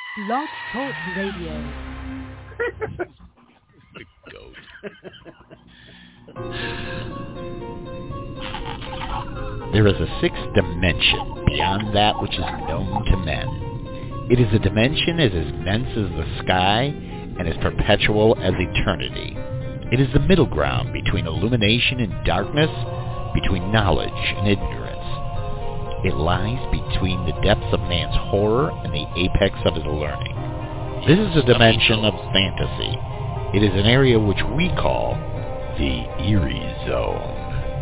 Blog Talk Radio. The goat. There is a sixth dimension beyond that which is known to men. It is a dimension as immense as the sky and as perpetual as eternity. It is the middle ground between illumination and darkness, between knowledge and ignorance. It lies between the depths of man's horror and the apex of his learning. This is a dimension of fantasy. It is an area which we call the Eerie Zone.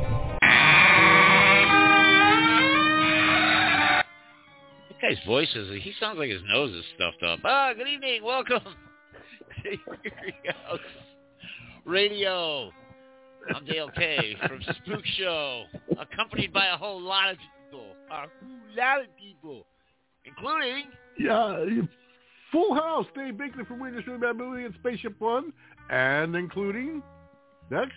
That guy's voice he sounds like his nose is stuffed up. Good evening. Welcome to Eerie House Radio. I'm Dale K from Spook Show, accompanied by a whole lot of people, including... Yeah, Full House, Dave Binkley from Witness Room, Bad Movie and Spaceship One, and including... Next.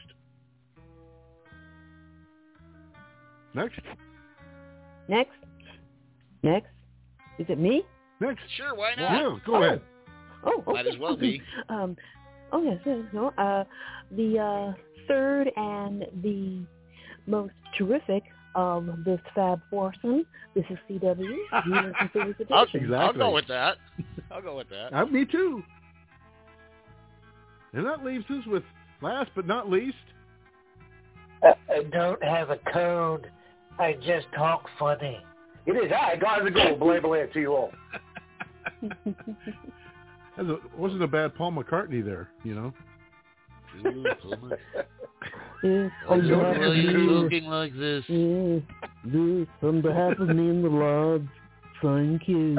Is it me? Next. Sure, why not? Yeah, go ahead. Oh, okay. Might as well be. The third and the most terrific of this fab foursome. This is CW. I'll go with that. Me too. And that leaves us with, last but not least... I don't have a code. I just talk funny. It is I, God the Gold, belay to you all. Wasn't a bad Paul McCartney there, you know? Why are you looking like this? This on behalf of me and the Lord, thank you.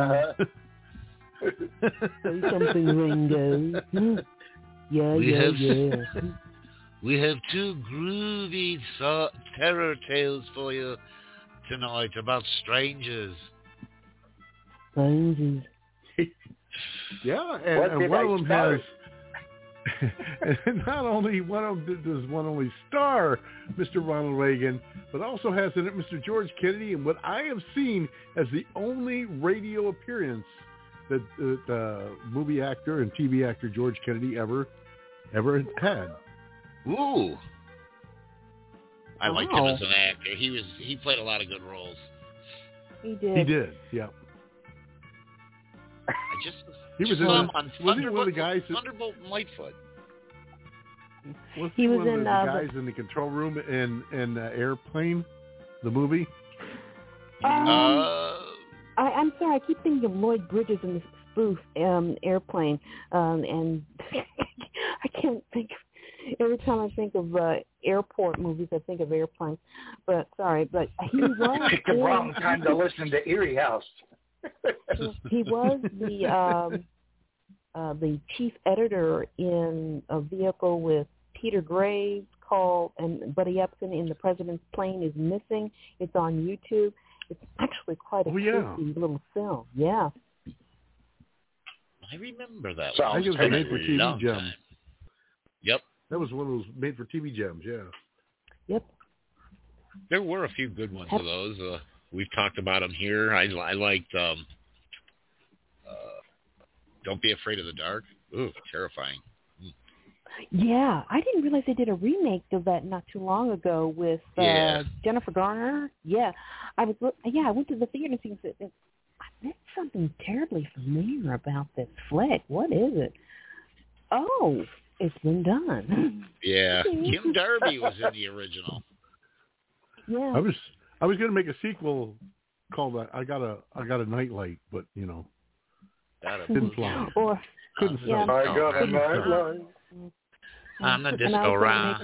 Say something, Ringo. Yeah. We have two groovy terror tales for you tonight about strangers. Strangers. Yeah, and one of them has... and not only does one only star Mr. Ronald Reagan, but also has in it Mr. George Kennedy, and what I have seen as the only radio appearance that movie actor and TV actor George Kennedy ever had. Ooh. I liked him as an actor. He played a lot of good roles. He did, yeah. He was one of the guys Thunderbolt and Lightfoot. He was one of in the guys in the control room in Airplane, the movie. I'm sorry, I keep thinking of Lloyd Bridges in the spoof Airplane, and I can't think. Every time I think of airport movies, I think of Airplane. But he was. It's the wrong time to listen to Eerie House. He was the chief editor in a vehicle with Peter Graves called and Buddy Epson in The President's Plane is Missing. It's on YouTube. It's actually quite a creepy little film. Yeah. I remember that. I think it was a made-for-TV gem. Yep. That was one of those made-for-TV gems, yeah. Yep. There were a few good ones of those. We've talked about them here. I liked Don't Be Afraid of the Dark. Ooh, terrifying. Yeah, I didn't realize they did a remake of that not too long ago with Jennifer Garner. Yeah, I went to the theater and said, there's something terribly familiar about this flick. What is it? Oh, it's been done. Yeah, Kim Darby was in the original. Yeah, I was going to make a sequel called I got a Nightlight, but you know, didn't fly. Couldn't I got a Nightlight. I'm the disco round.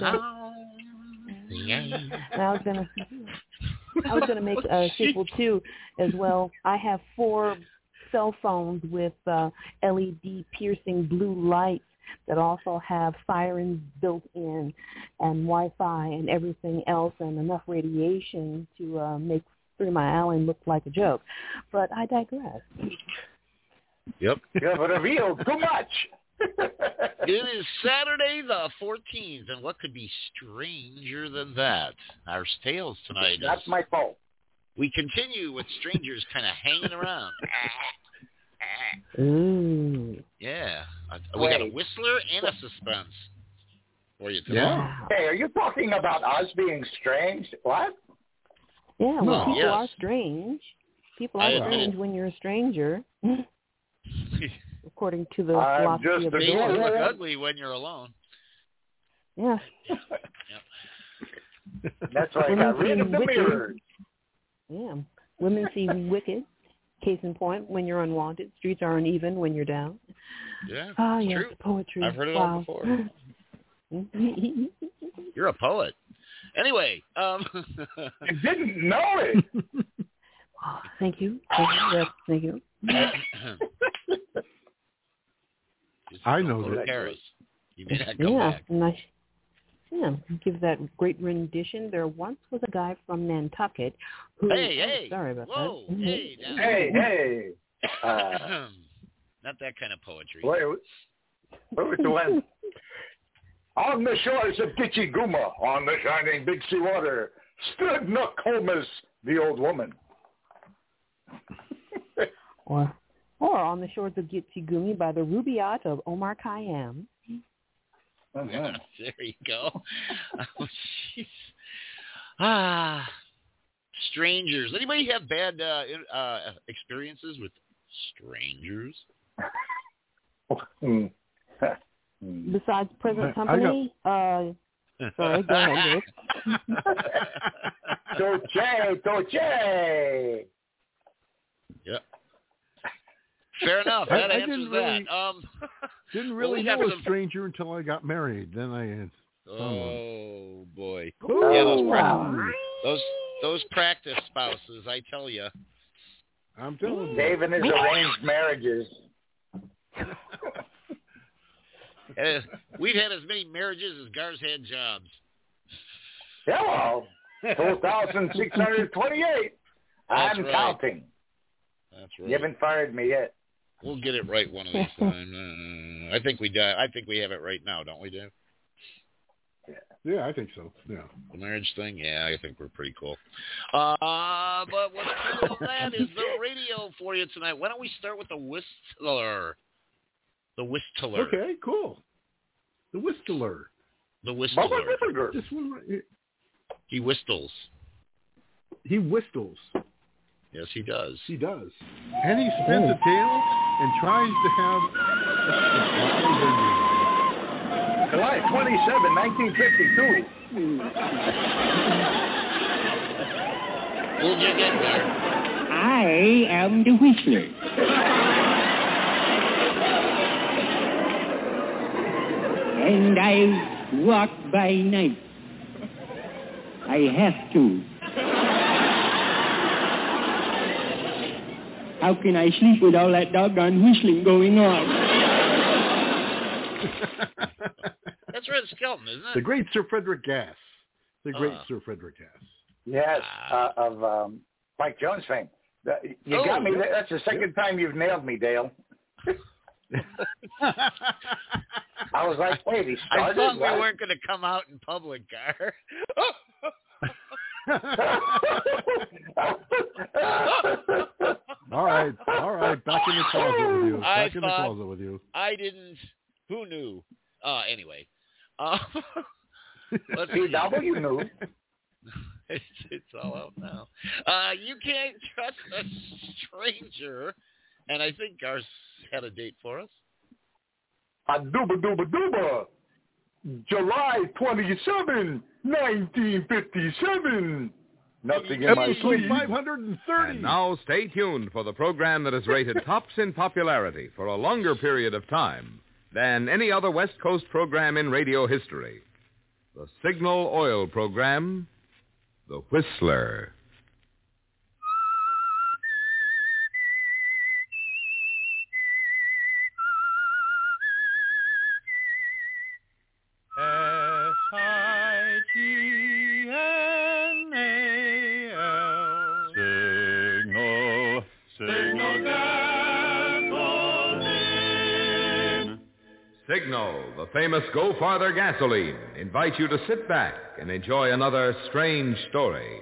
I was gonna make a sequel too, as well. I have 4 cell phones with LED piercing blue lights that also have sirens built in and Wi-Fi and everything else and enough radiation to make Three Mile Island look like a joke. But I digress. Yep. You have revealed too much. It is Saturday the 14th, and what could be stranger than that? Our tales tonight That's my fault. We continue with strangers kind of hanging around. Ooh. Yeah. We got a whistler and a suspense for you tonight. Yeah. Wow. Hey, are you talking about us being strange? What? Yeah, well, No. people Yes. are strange. People are I strange admit when you're a stranger, according to the I'm philosophy just of a the Faces Lord. look ugly when you're alone. Yeah. That's why I got rid of the mirrors. Yeah. Women see wicked. Case in point, when you're unwanted. Streets are uneven when you're down. Yeah, Ah, it's yes, true. poetry. I've heard it all before. You're a poet. Anyway, You didn't know it. Oh, thank you. Thank you. I know Go to that. Paris. You may not come Yeah, back. nice. Yeah, give that great rendition. There once was a guy from Nantucket who... Hey, sorry about whoa, that. hey, now. Hey. Not that kind of poetry. Wait to win. On the shores of Gitche Guma, on the shining big sea water, stood Nokomis, the old woman. Or on the shores of Gitche Gumi by the Rubaiyat of Omar Khayyam. Uh-huh. There you go. Oh, jeez. Strangers. Anybody have bad experiences with strangers? Besides present company, sorry, go ahead, Rick. Toche. Yep. Fair enough. That answers that. Didn't Well, really we got know a some- stranger until I got married. Then I had someone. Oh boy. Ooh. Yeah, Wow. those practice spouses, I tell you. I'm telling you. Dave and his arranged marriages. We've had as many marriages as Gar's had jobs. Hello. 2,628. I'm right. counting. That's You right. haven't fired me yet. We'll get it right one of these times. I think we have it right now, don't we, Dave? Yeah, I think so. Yeah. The marriage thing? Yeah, I think we're pretty cool. But what's cool on that is the radio for you tonight. Why don't we start with the Whistler? The Whistler. Okay, cool. The Whistler. The Whistler. This one right here. He whistles. He whistles. Yes, he does. He does. And he spins a tail and tries to have a surprise ending. July 27, 1952. Who'd you get there? I am the Whistler. And I walk by night. I have to. How can I sleep with all that doggone whistling going on? That's Red Skelton, isn't it? The great Sir Frederick Gass. The great Sir Frederick Gass. Yes, of Mike Jones fame. You got me. That's the second time you've nailed me, Dale. I was like, wait, he I started? thought we What? weren't going to come out in public, Gar. All right. Back in the closet with you. I Back in the thought- closet with you. I didn't. Who knew? Anyway. Let's see. PW knew. It's all out now. You can't trust a stranger. And I think Gar's had a date for us. A dooba. July 27, 1957. Nothing in my Episode sleeve. 530. And now stay tuned for the program that is rated tops in popularity for a longer period of time than any other West Coast program in radio history. The Signal Oil program, The Whistler. Signal gasoline. Signal, the famous Go Farther gasoline, invites you to sit back and enjoy another strange story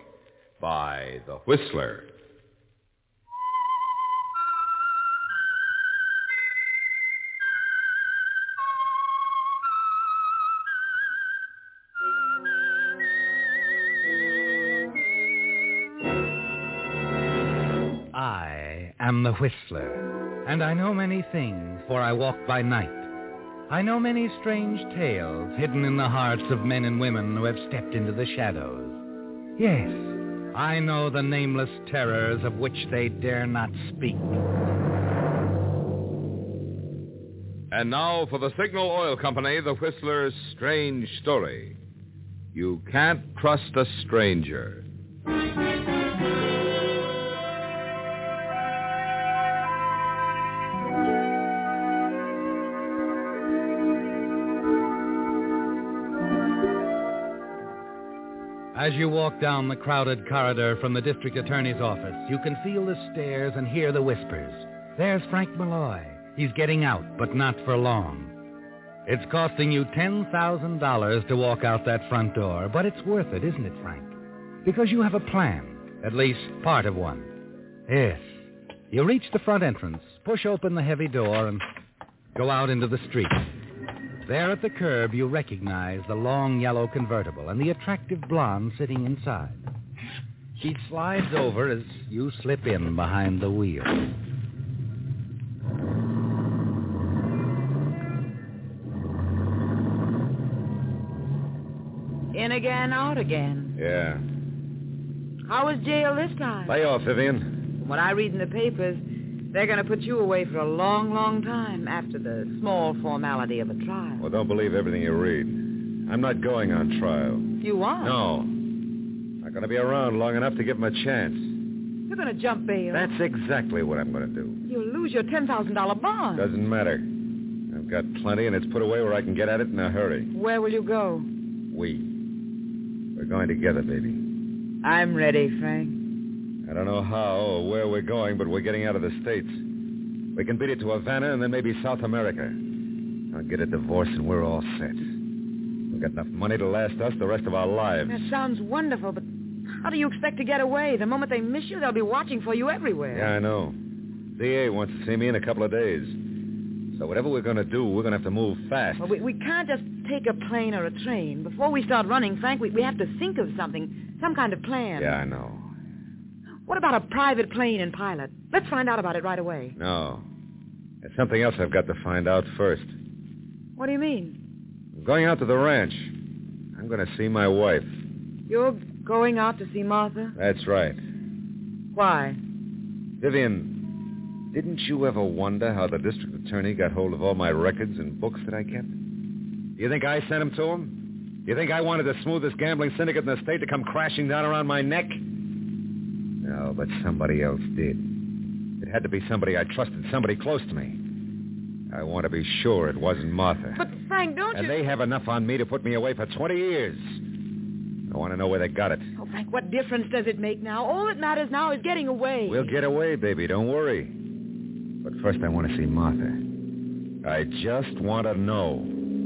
by The Whistler. the Whistler, and I know many things, for I walk by night. I know many strange tales hidden in the hearts of men and women who have stepped into the shadows. Yes, I know the nameless terrors of which they dare not speak. And now for the Signal Oil Company, the Whistler's Strange Story. You Can't Trust a Stranger. As you walk down the crowded corridor from the district attorney's office, you can feel the stares and hear the whispers. There's Frank Malloy. He's getting out, but not for long. It's costing you $10,000 to walk out that front door, but it's worth it, isn't it, Frank? Because you have a plan, at least part of one. Yes. You reach the front entrance, push open the heavy door, and go out into the street. There at the curb, you recognize the long yellow convertible and the attractive blonde sitting inside. She slides over as you slip in behind the wheel. In again, out again. Yeah. How was jail this time? Lay off, Vivian. From what I read in the papers, they're going to put you away for a long, long time after the small formality of a trial. Well, don't believe everything you read. I'm not going on trial. You are? No. Not going to be around long enough to give him a chance. You're going to jump bail. That's exactly what I'm going to do. You'll lose your $10,000 bond. Doesn't matter. I've got plenty, and it's put away where I can get at it in a hurry. Where will you go? We're going together, baby. I'm ready, Frank. I don't know how or where we're going, but we're getting out of the States. We can beat it to Havana and then maybe South America. I'll get a divorce and we're all set. We've got enough money to last us the rest of our lives. That sounds wonderful, but how do you expect to get away? The moment they miss you, they'll be watching for you everywhere. Yeah, I know. DA wants to see me in a couple of days. So whatever we're going to do, we're going to have to move fast. Well, we can't just take a plane or a train. Before we start running, Frank, we have to think of something, some kind of plan. Yeah, I know. What about a private plane and pilot? Let's find out about it right away. No. There's something else I've got to find out first. What do you mean? I'm going out to the ranch. I'm going to see my wife. You're going out to see Martha? That's right. Why? Vivian, didn't you ever wonder how the district attorney got hold of all my records and books that I kept? Do you think I sent them to him? Do you think I wanted the smoothest gambling syndicate in the state to come crashing down around my neck? No, but somebody else did. It had to be somebody I trusted, somebody close to me. I want to be sure it wasn't Martha. But, Frank, don't you... And they have enough on me to put me away for 20 years. I want to know where they got it. Oh, Frank, what difference does it make now? All that matters now is getting away. We'll get away, baby. Don't worry. But first I want to see Martha. I just want to know.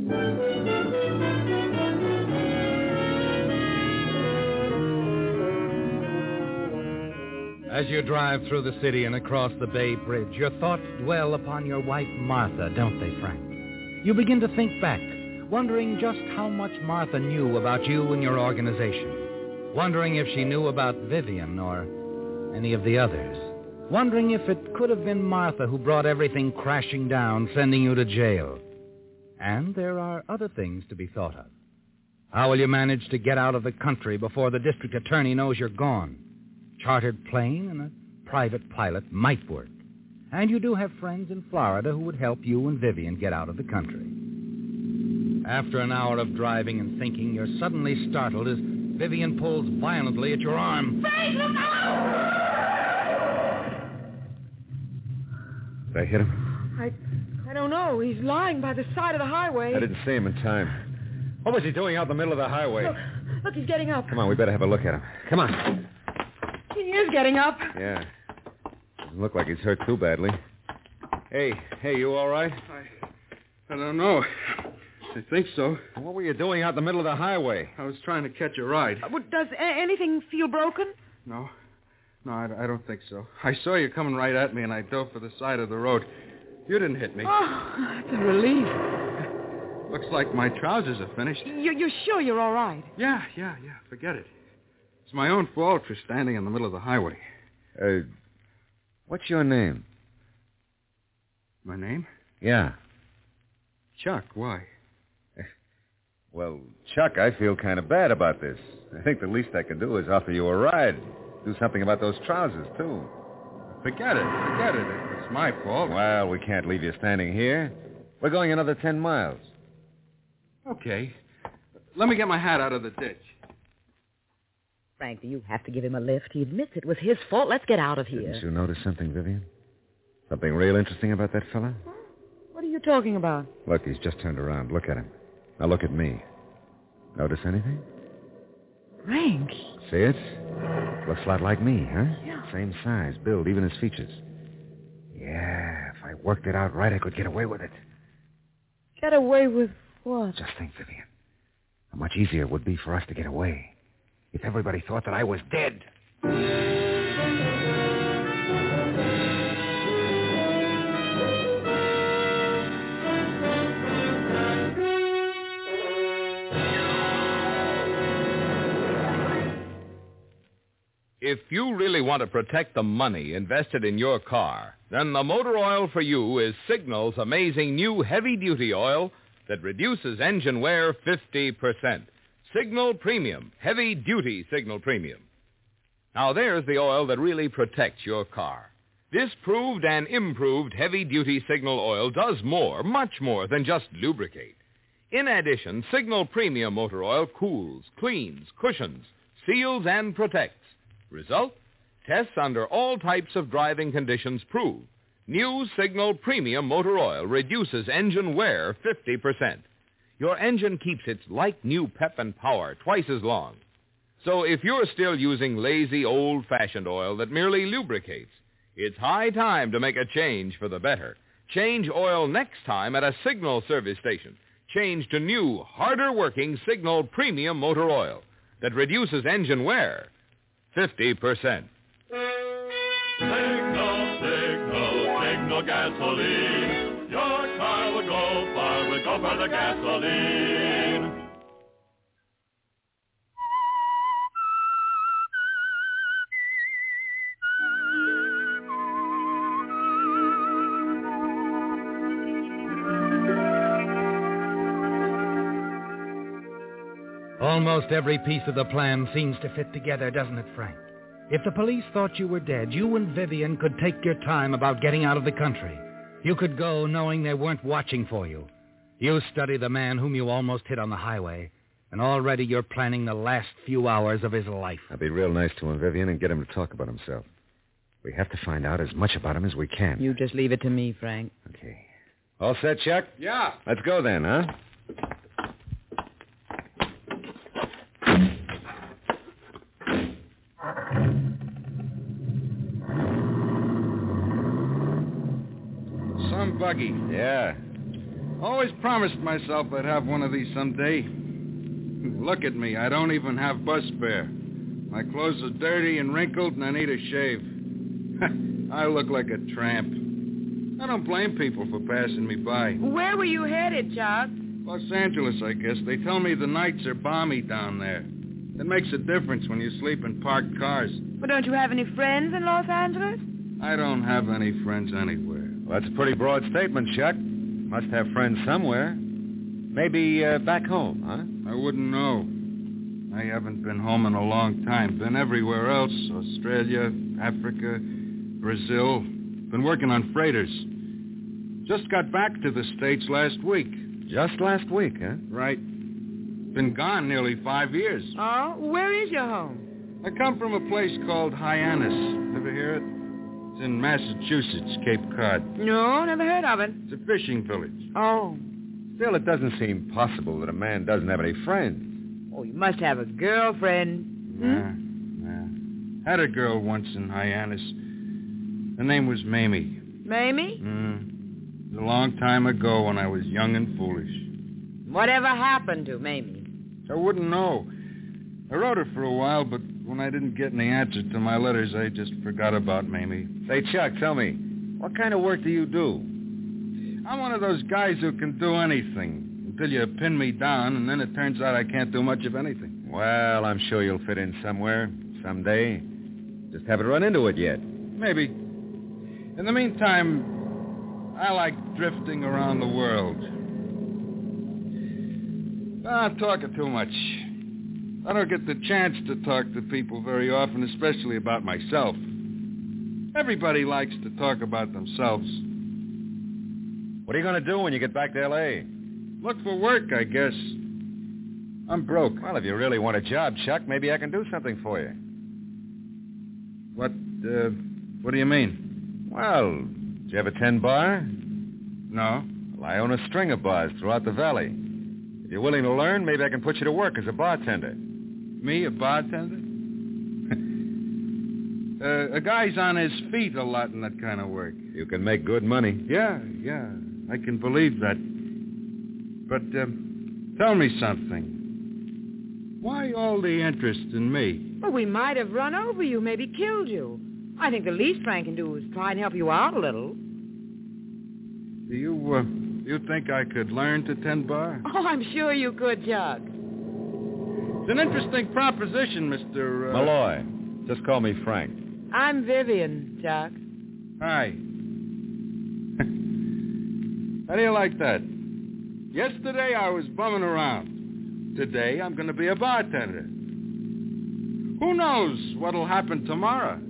As you drive through the city and across the Bay Bridge, your thoughts dwell upon your wife, Martha, don't they, Frank? You begin to think back, wondering just how much Martha knew about you and your organization. Wondering if she knew about Vivian or any of the others. Wondering if it could have been Martha who brought everything crashing down, sending you to jail. And there are other things to be thought of. How will you manage to get out of the country before the district attorney knows you're gone? Chartered plane and a private pilot might work. And you do have friends in Florida who would help you and Vivian get out of the country. After an hour of driving and thinking, you're suddenly startled as Vivian pulls violently at your arm. Frank, look out! Did I hit him? I don't know. He's lying by the side of the highway. I didn't see him in time. What was he doing out in the middle of the highway? Look, he's getting up. Come on, we better have a look at him. Come on. He is getting up. Yeah. Doesn't look like he's hurt too badly. Hey, you all right? I don't know. I think so. What were you doing out in the middle of the highway? I was trying to catch a ride. Does anything feel broken? No, I don't think so. I saw you coming right at me, and I dove for the side of the road. You didn't hit me. Oh, it's a relief. Looks like my trousers are finished. You're sure you're all right? Yeah. Forget it. It's my own fault for standing in the middle of the highway. What's your name? My name? Yeah. Chuck, why? Well, Chuck, I feel kind of bad about this. I think the least I can do is offer you a ride. Do something about those trousers, too. Forget it. It's my fault. Well, we can't leave you standing here. We're going another 10 miles. Okay. Let me get my hat out of the ditch. Frank, do you have to give him a lift? He admits it was his fault. Let's get out of here. Didn't you notice something, Vivian? Something real interesting about that fella? What are you talking about? Look, he's just turned around. Look at him. Now look at me. Notice anything? Frank. See it? Looks a lot like me, huh? Yeah. Same size, build, even his features. Yeah, if I worked it out right, I could get away with it. Get away with what? Just think, Vivian. How much easier it would be for us to get away if everybody thought that I was dead. If you really want to protect the money invested in your car, then the motor oil for you is Signal's amazing new heavy-duty oil that reduces engine wear 50%. Signal Premium, heavy-duty Signal Premium. Now, there's the oil that really protects your car. This proved and improved heavy-duty Signal oil does more, much more than just lubricate. In addition, Signal Premium motor oil cools, cleans, cushions, seals, and protects. Result? Tests under all types of driving conditions prove. New Signal Premium motor oil reduces engine wear 50%. Your engine keeps its like-new pep and power twice as long. So if you're still using lazy, old-fashioned oil that merely lubricates, it's high time to make a change for the better. Change oil next time at a Signal service station. Change to new, harder-working Signal Premium motor oil that reduces engine wear 50%. Signal gasoline. Your car will go far, will go for the gasoline. Almost every piece of the plan seems to fit together, doesn't it, Frank? If the police thought you were dead, you and Vivian could take your time about getting out of the country. You could go knowing they weren't watching for you. You study the man whom you almost hit on the highway, and already you're planning the last few hours of his life. I'll be real nice to him, Vivian, and get him to talk about himself. We have to find out as much about him as we can. You just leave it to me, Frank. Okay. All set, Chuck? Yeah. Let's go then, huh? Some buggy. Yeah. Always promised myself I'd have one of these someday. Look at me. I don't even have bus fare. My clothes are dirty and wrinkled, and I need a shave. I look like a tramp. I don't blame people for passing me by. Where were you headed, Chuck? Los Angeles, I guess. They tell me the nights are balmy down there. It makes a difference when you sleep in parked cars. But don't you have any friends in Los Angeles? I don't have any friends anywhere. Well, that's a pretty broad statement, Chuck. Must have friends somewhere. Maybe back home, huh? I wouldn't know. I haven't been home in a long time. Been everywhere else. Australia, Africa, Brazil. Been working on freighters. Just got back to the States last week. Just last week, huh? Right. Been gone nearly 5 years. Oh, where is your home? I come from a place called Hyannis. Ever hear it? It's in Massachusetts, Cape Cod. No, never heard of it. It's a fishing village. Oh. Still, it doesn't seem possible that a man doesn't have any friends. Oh, you must have a girlfriend. Had a girl once in Hyannis. Her name was Mamie. Mamie? It was a long time ago when I was young and foolish. Whatever happened to Mamie? I wouldn't know. I wrote her for a while, but when I didn't get any answer to my letters, I just forgot about Mamie. Say, Chuck, tell me, what kind of work do you do? I'm one of those guys who can do anything until you pin me down, and then it turns out I can't do much of anything. Well, I'm sure you'll fit in somewhere, someday. Just haven't run into it yet. Maybe. In the meantime, I like drifting around the world. I'm talking too much. I don't get the chance to talk to people very often, especially about myself. Everybody likes to talk about themselves. What are you going to do when you get back to L.A.? Look for work, I guess. I'm broke. Well, if you really want a job, Chuck, maybe I can do something for you. What do you mean? Well, do you have a 10-bar? No. Well, I own a string of bars throughout the valley. If you're willing to learn, maybe I can put you to work as a bartender. Me, a bartender? A guy's on his feet a lot in that kind of work. You can make good money. Yeah, I can believe that. But tell me something. Why all the interest in me? Well, we might have run over you, maybe killed you. I think the least Frank can do is try and help you out a little. Do you think I could learn to 10-bar? Oh, I'm sure you could, Chuck. It's an interesting proposition, Mr. Malloy. Just call me Frank. I'm Vivian, Chuck. Hi. How do you like that? Yesterday I was bumming around. Today I'm going to be a bartender. Who knows what'll happen tomorrow?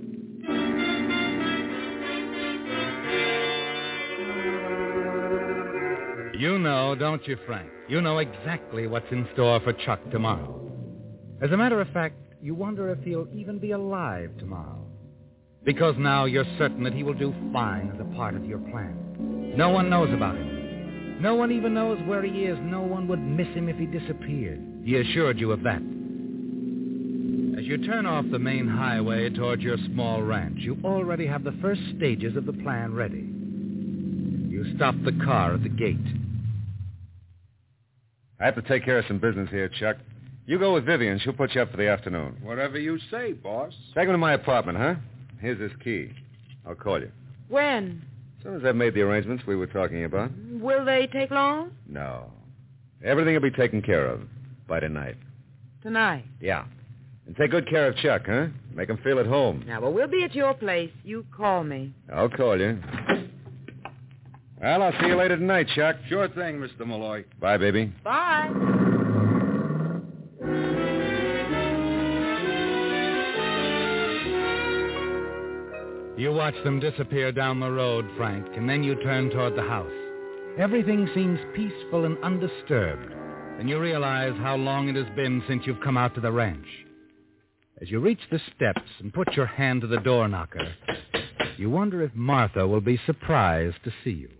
You know, don't you, Frank? You know exactly what's in store for Chuck tomorrow. As a matter of fact, you wonder if he'll even be alive tomorrow. Because now you're certain that he will do fine as a part of your plan. No one knows about him. No one even knows where he is. No one would miss him if he disappeared. He assured you of that. As you turn off the main highway toward your small ranch, you already have the first stages of the plan ready. You stop the car at the gate. I have to take care of some business here, Chuck. You go with Vivian. She'll put you up for the afternoon. Whatever you say, boss. Take him to my apartment, huh? Here's his key. I'll call you. When? As soon as I've made the arrangements we were talking about. Will they take long? No. Everything will be taken care of by tonight. Tonight? Yeah. And take good care of Chuck, huh? Make him feel at home. Now, well, we'll be at your place. You call me. I'll call you. Well, I'll see you later tonight, Chuck. Sure thing, Mr. Malloy. Bye, baby. Bye. You watch them disappear down the road, Frank, and then you turn toward the house. Everything seems peaceful and undisturbed. Then you realize how long it has been since you've come out to the ranch. As you reach the steps and put your hand to the door knocker, you wonder if Martha will be surprised to see you.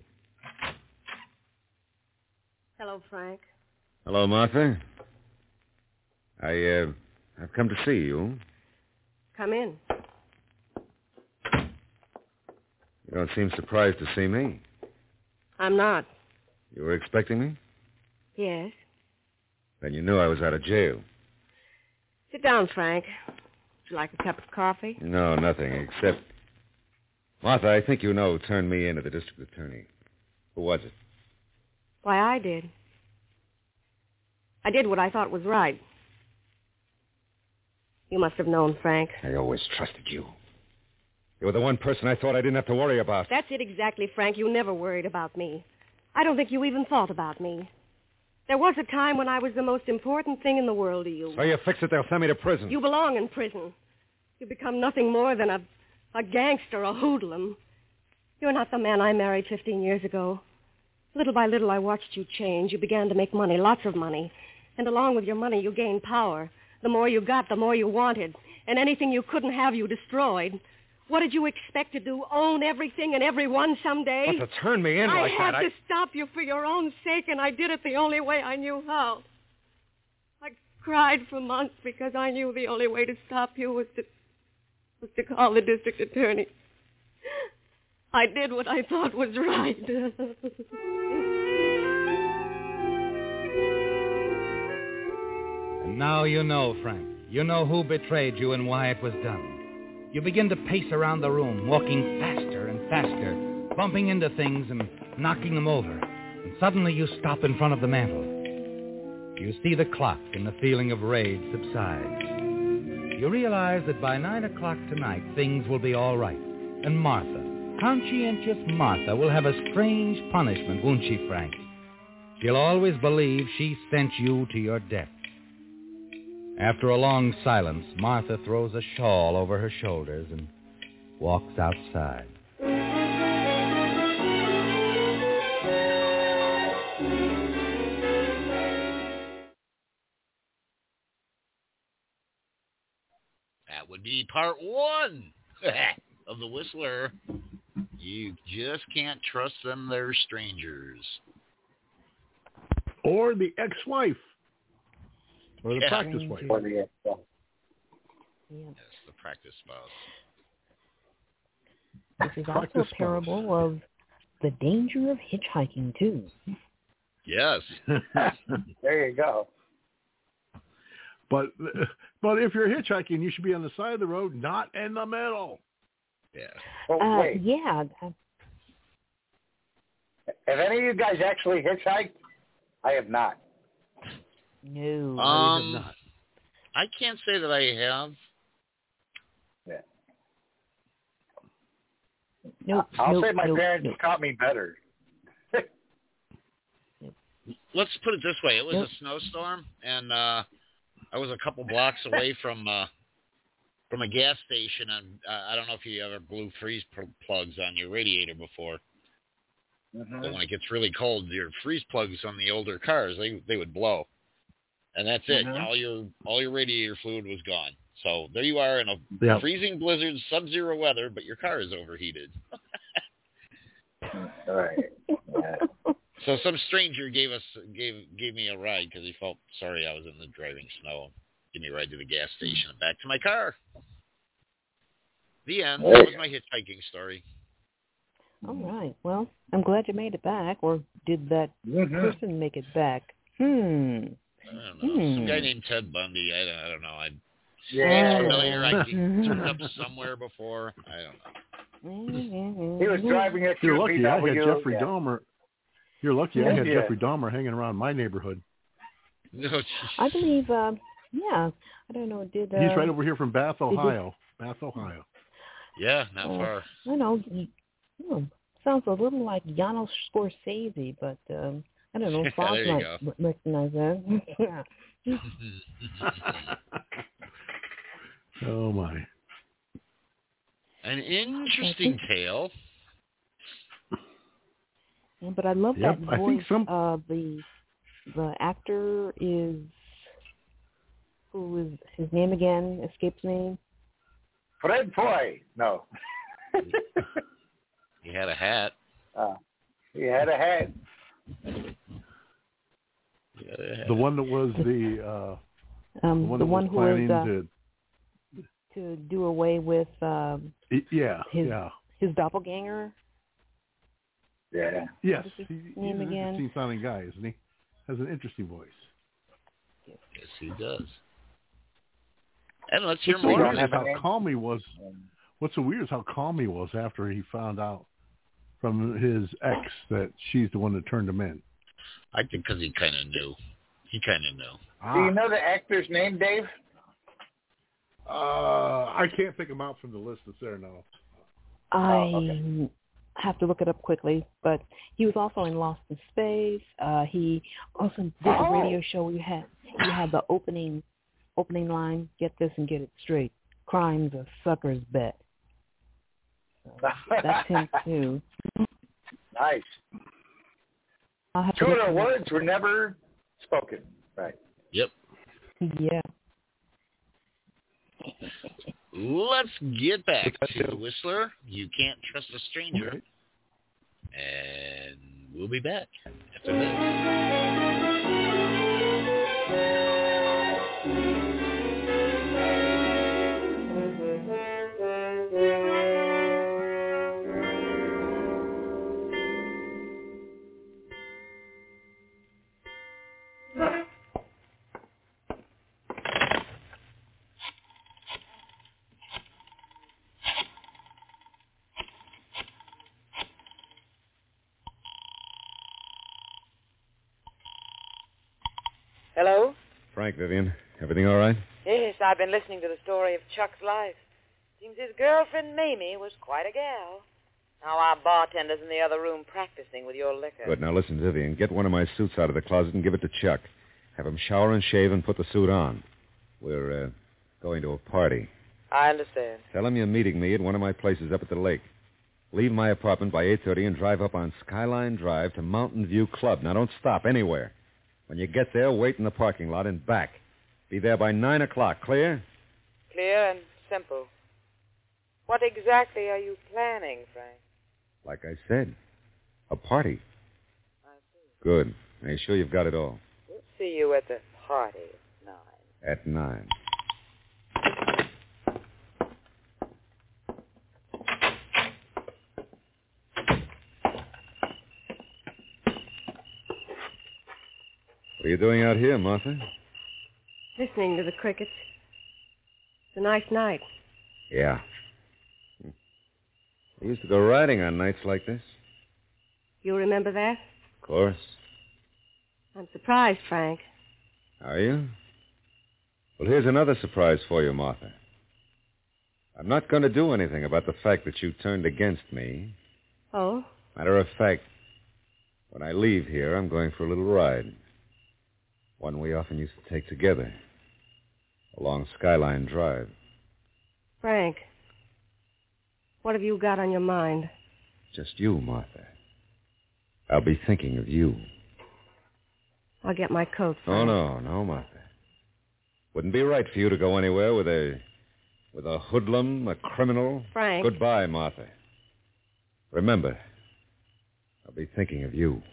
Hello, Frank. Hello, Martha. I've come to see you. Come in. You don't seem surprised to see me. I'm not. You were expecting me? Yes. Then you knew I was out of jail. Sit down, Frank. Would you like a cup of coffee? No, nothing, except... Martha, I think you know who turned me in to the district attorney. Who was it? Why, I did. I did what I thought was right. You must have known, Frank. I always trusted you. You were the one person I thought I didn't have to worry about. That's it exactly, Frank. You never worried about me. I don't think you even thought about me. There was a time when I was the most important thing in the world to you. So you fix it, they'll send me to prison. You belong in prison. You become nothing more than a gangster, a hoodlum. You're not the man I married 15 years ago. Little by little, I watched you change. You began to make money, lots of money. And along with your money, you gained power. The more you got, the more you wanted. And anything you couldn't have, you destroyed. What did you expect to do? Own everything and everyone someday? But to turn me in like that, I had to stop you for your own sake, and I did it the only way I knew how. I cried for months because I knew the only way to stop you was to call the district attorney. I did what I thought was right. And now you know, Frank. You know who betrayed you and why it was done. You begin to pace around the room, walking faster and faster, bumping into things and knocking them over. And suddenly you stop in front of the mantel. You see the clock and the feeling of rage subsides. You realize that by 9 o'clock tonight, things will be all right. And Martha, conscientious Martha will have a strange punishment, won't she, Frank? She'll always believe she sent you to your death. After a long silence, Martha throws a shawl over her shoulders and walks outside. That would be part one of The Whistler. You just can't trust them, they're strangers. Or the ex-wife. Or the practice wife. Or the Yes, the practice spouse. This is also a parable of the danger of hitchhiking, too. Yes. There you go. But if you're hitchhiking, you should be on the side of the road, not in the middle. Yeah. Oh, wait. Yeah. Have any of you guys actually hitchhiked? I have not. No. I have not. I can't say that I have. Yeah. Nope. I'll say my parents taught me better. Let's put it this way. It was a snowstorm, and I was a couple blocks away from a gas station, and I don't know if you ever blew freeze plugs on your radiator before. Mm-hmm. But when it gets really cold, your freeze plugs on the older cars, they would blow. And that's it. Mm-hmm. All your radiator fluid was gone. So there you are in a freezing blizzard, sub-zero weather, but your car is overheated. All right. Yeah. So some stranger gave me a ride because he felt sorry I was in the driving snow. Give me a ride to the gas station and back to my car. The end. That was my hitchhiking story. All right. Well, I'm glad you made it back. Or did that person make it back? I don't know. Some guy named Ted Bundy. I don't know. Yeah. He's familiar. I turned up somewhere before. I don't know. He was driving it You're through lucky I had Jeffrey Dahmer. You're lucky I had Yeah. Jeffrey Dahmer hanging around my neighborhood. I believe, I don't know, he's right over here from Bath, Ohio. Yeah, not far. I know. Sounds a little like Janos Scorsese, but I don't know. Fox might recognize that. Yeah. Oh, my. An interesting tale. Yeah, but I love that I voice. think The actor is, who is his name again? Escapes me. Fred Foy. No. He had a hat. He had a hat. The one that was the one who planning was to do away with his doppelganger. Yeah. Yes. He's an interesting sounding guy, isn't he? Has an interesting voice. Yes, he does. And let's hear more. What's so weird is how calm he was after he found out from his ex that she's the one that turned him in. I think because he kind of knew. Do you know the actor's name, Dave? I can't pick him out from the list that's there now. I have to look it up quickly, but he was also in Lost in Space. He also did the radio show where you had the opening line, get this and get it straight. Crime's a sucker's bet. So that's him too. Nice. Truer words were never spoken. Right. Yep. Yeah. Let's get back to The Whistler. You can't trust a stranger. Okay. And we'll be back after this. Hello? Frank, Vivian. Everything all right? Yes, I've been listening to the story of Chuck's life. Seems his girlfriend, Mamie, was quite a gal. Now our bartender's in the other room practicing with your liquor. Good. Now listen, Vivian. Get one of my suits out of the closet and give it to Chuck. Have him shower and shave and put the suit on. We're going to a party. I understand. Tell him you're meeting me at one of my places up at the lake. Leave my apartment by 8:30 and drive up on Skyline Drive to Mountain View Club. Now, don't stop anywhere. When you get there, wait in the parking lot and back. Be there by 9 o'clock. Clear? Clear and simple. What exactly are you planning, Frank? Like I said, a party. I see. Good. Are you sure you've got it all? We'll see you at the party at 9. At 9. What are you doing out here, Martha? Listening to the crickets. It's a nice night. Yeah. I used to go riding on nights like this. You remember that? Of course. I'm surprised, Frank. Are you? Well, here's another surprise for you, Martha. I'm not going to do anything about the fact that you turned against me. Oh? Matter of fact, when I leave here, I'm going for a little ride. One we often used to take together. Along Skyline Drive. Frank, what have you got on your mind? Just you, Martha. I'll be thinking of you. I'll get my coat, Frank. Oh, no, Martha. Wouldn't be right for you to go anywhere with a hoodlum, a criminal. Frank. Goodbye, Martha. Remember, I'll be thinking of you.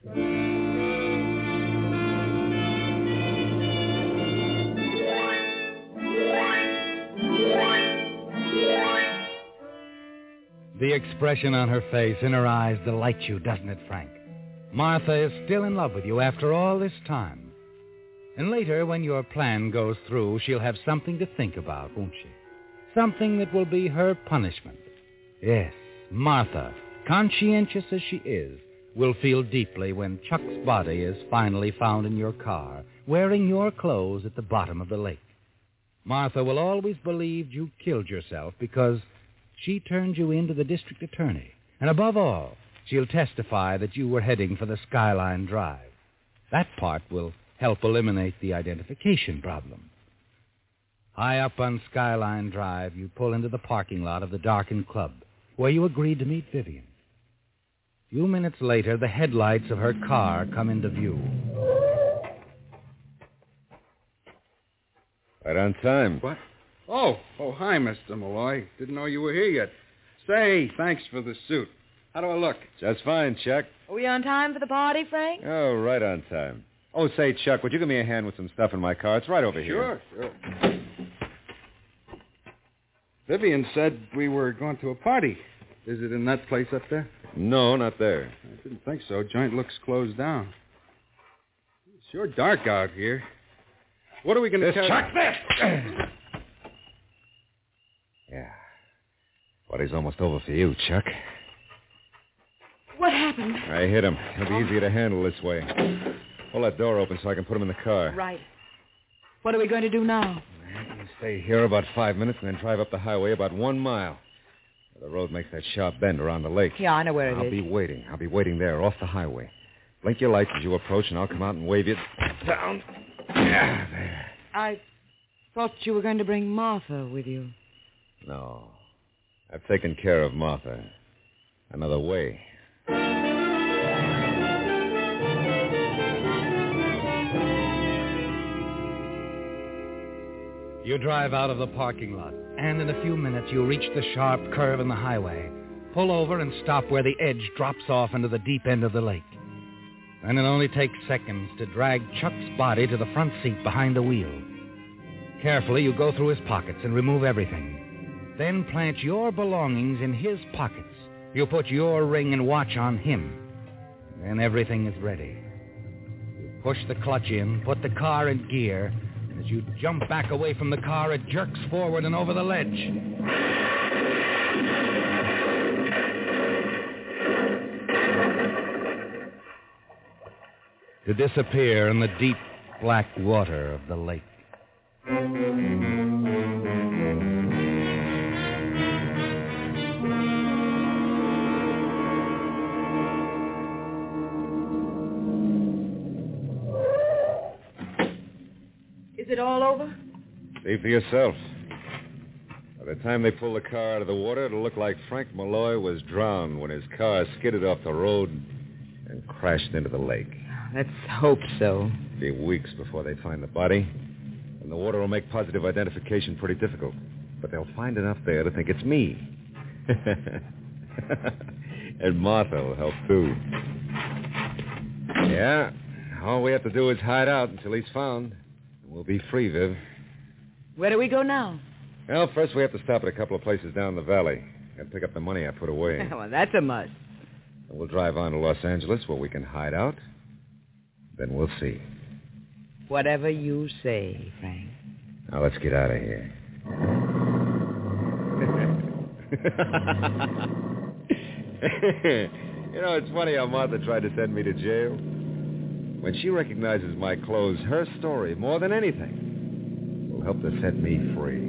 The expression on her face, in her eyes, delights you, doesn't it, Frank? Martha is still in love with you after all this time. And later, when your plan goes through, she'll have something to think about, won't she? Something that will be her punishment. Yes, Martha, conscientious as she is, will feel deeply when Chuck's body is finally found in your car, wearing your clothes at the bottom of the lake. Martha will always believe you killed yourself because she turned you in to the district attorney. And above all, she'll testify that you were heading for the Skyline Drive. That part will help eliminate the identification problem. High up on Skyline Drive, you pull into the parking lot of the darkened club, where you agreed to meet Vivian. A few minutes later, the headlights of her car come into view. Right on time. What? Oh, hi, Mr. Malloy. Didn't know you were here yet. Say, thanks for the suit. How do I look? Just fine, Chuck. Are we on time for the party, Frank? Oh, right on time. Oh, say, Chuck, would you give me a hand with some stuff in my car? It's right over here. Sure. Vivian said we were going to a party. Is it in that place up there? No, not there. I didn't think so. Joint looks closed down. It's sure dark out here. What are we going to tell... Chuck, this! Yeah. Party's almost over for you, Chuck. What happened? I hit him. It'll be easier to handle this way. Pull that door open so I can put him in the car. Right. What are we going to do now? I can stay here about 5 minutes and then drive up the highway about 1 mile. The road makes that sharp bend around the lake. Yeah, I know where it is. I'll be waiting there, off the highway. Blink your lights as you approach, and I'll come out and wave you down. Yeah, there. I thought you were going to bring Martha with you. No. I've taken care of Martha. Another way. You drive out of the parking lot, and in a few minutes you reach the sharp curve in the highway, pull over and stop where the edge drops off into the deep end of the lake. And it only takes seconds to drag Chuck's body to the front seat behind the wheel. Carefully, you go through his pockets and remove everything. Then plant your belongings in his pockets. You put your ring and watch on him. Then everything is ready. You push the clutch in, put the car in gear, and as you jump back away from the car, it jerks forward and over the ledge. To disappear in the deep black water of the lake. Is it all over? See for yourself. By the time they pull the car out of the water, it'll look like Frank Malloy was drowned when his car skidded off the road and crashed into the lake. Let's hope so. It'll be weeks before they find the body, and the water will make positive identification pretty difficult. But they'll find enough there to think it's me. And Martha will help, too. Yeah, all we have to do is hide out until he's found. And we'll be free, Viv. Where do we go now? Well, first we have to stop at a couple of places down the valley and pick up the money I put away. Well, that's a must. And we'll drive on to Los Angeles where we can hide out. Then we'll see. Whatever you say, Frank. Now, let's get out of here. You know, it's funny how Martha tried to send me to jail. When she recognizes my clothes, her story, more than anything, will help to set me free.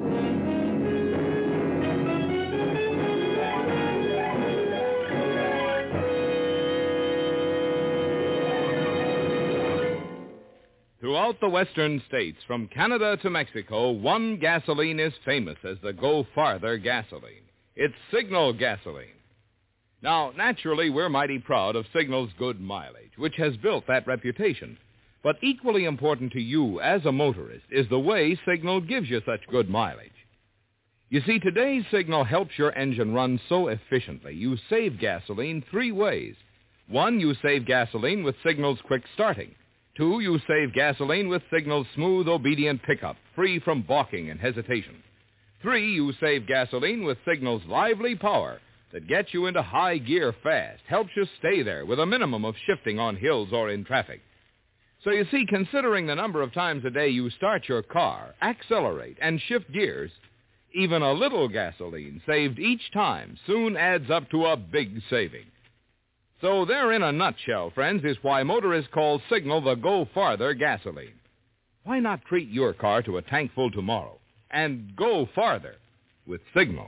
Throughout the western states, from Canada to Mexico, one gasoline is famous as the Go Farther gasoline. It's Signal gasoline. Now, naturally, we're mighty proud of Signal's good mileage, which has built that reputation. But equally important to you as a motorist is the way Signal gives you such good mileage. You see, today's Signal helps your engine run so efficiently, you save gasoline 3 ways. 1, you save gasoline with Signal's quick starting. 2, you save gasoline with Signal's smooth, obedient pickup, free from balking and hesitation. 3, you save gasoline with Signal's lively power that gets you into high gear fast, helps you stay there with a minimum of shifting on hills or in traffic. So you see, considering the number of times a day you start your car, accelerate, and shift gears, even a little gasoline saved each time soon adds up to a big saving. So there, in a nutshell, friends, is why motorists call Signal the Go Farther gasoline. Why not treat your car to a tank full tomorrow and go farther with Signal?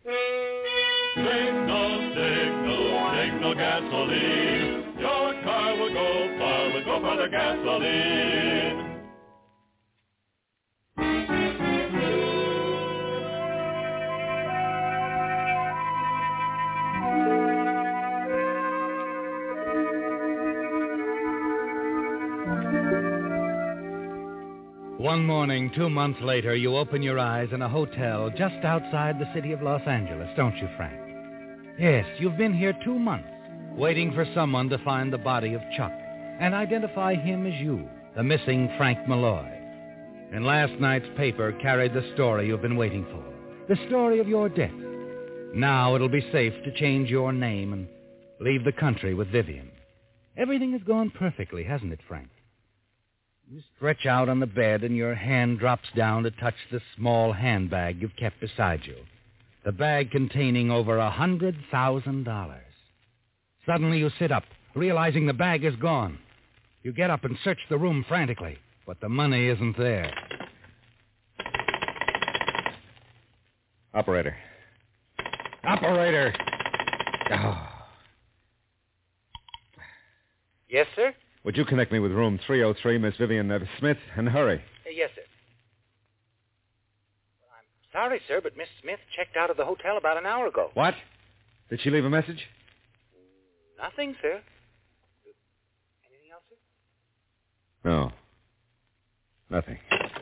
Signal, Signal, Signal gasoline. Your car will go far with Go Farther gasoline. One morning, 2 months later, you open your eyes in a hotel just outside the city of Los Angeles, don't you, Frank? Yes, you've been here 2 months, waiting for someone to find the body of Chuck and identify him as you, the missing Frank Malloy. And last night's paper carried the story you've been waiting for, the story of your death. Now it'll be safe to change your name and leave the country with Vivian. Everything has gone perfectly, hasn't it, Frank? You stretch out on the bed and your hand drops down to touch the small handbag you've kept beside you. The bag containing over $100,000. Suddenly you sit up, realizing the bag is gone. You get up and search the room frantically, but the money isn't there. Operator. Oh. Yes, sir? Would you connect me with room 303, Miss Vivian Smith, and hurry? Yes, sir. Well, I'm sorry, sir, but Miss Smith checked out of the hotel about an hour ago. What? Did she leave a message? Nothing, sir. Anything else, sir? No. Nothing.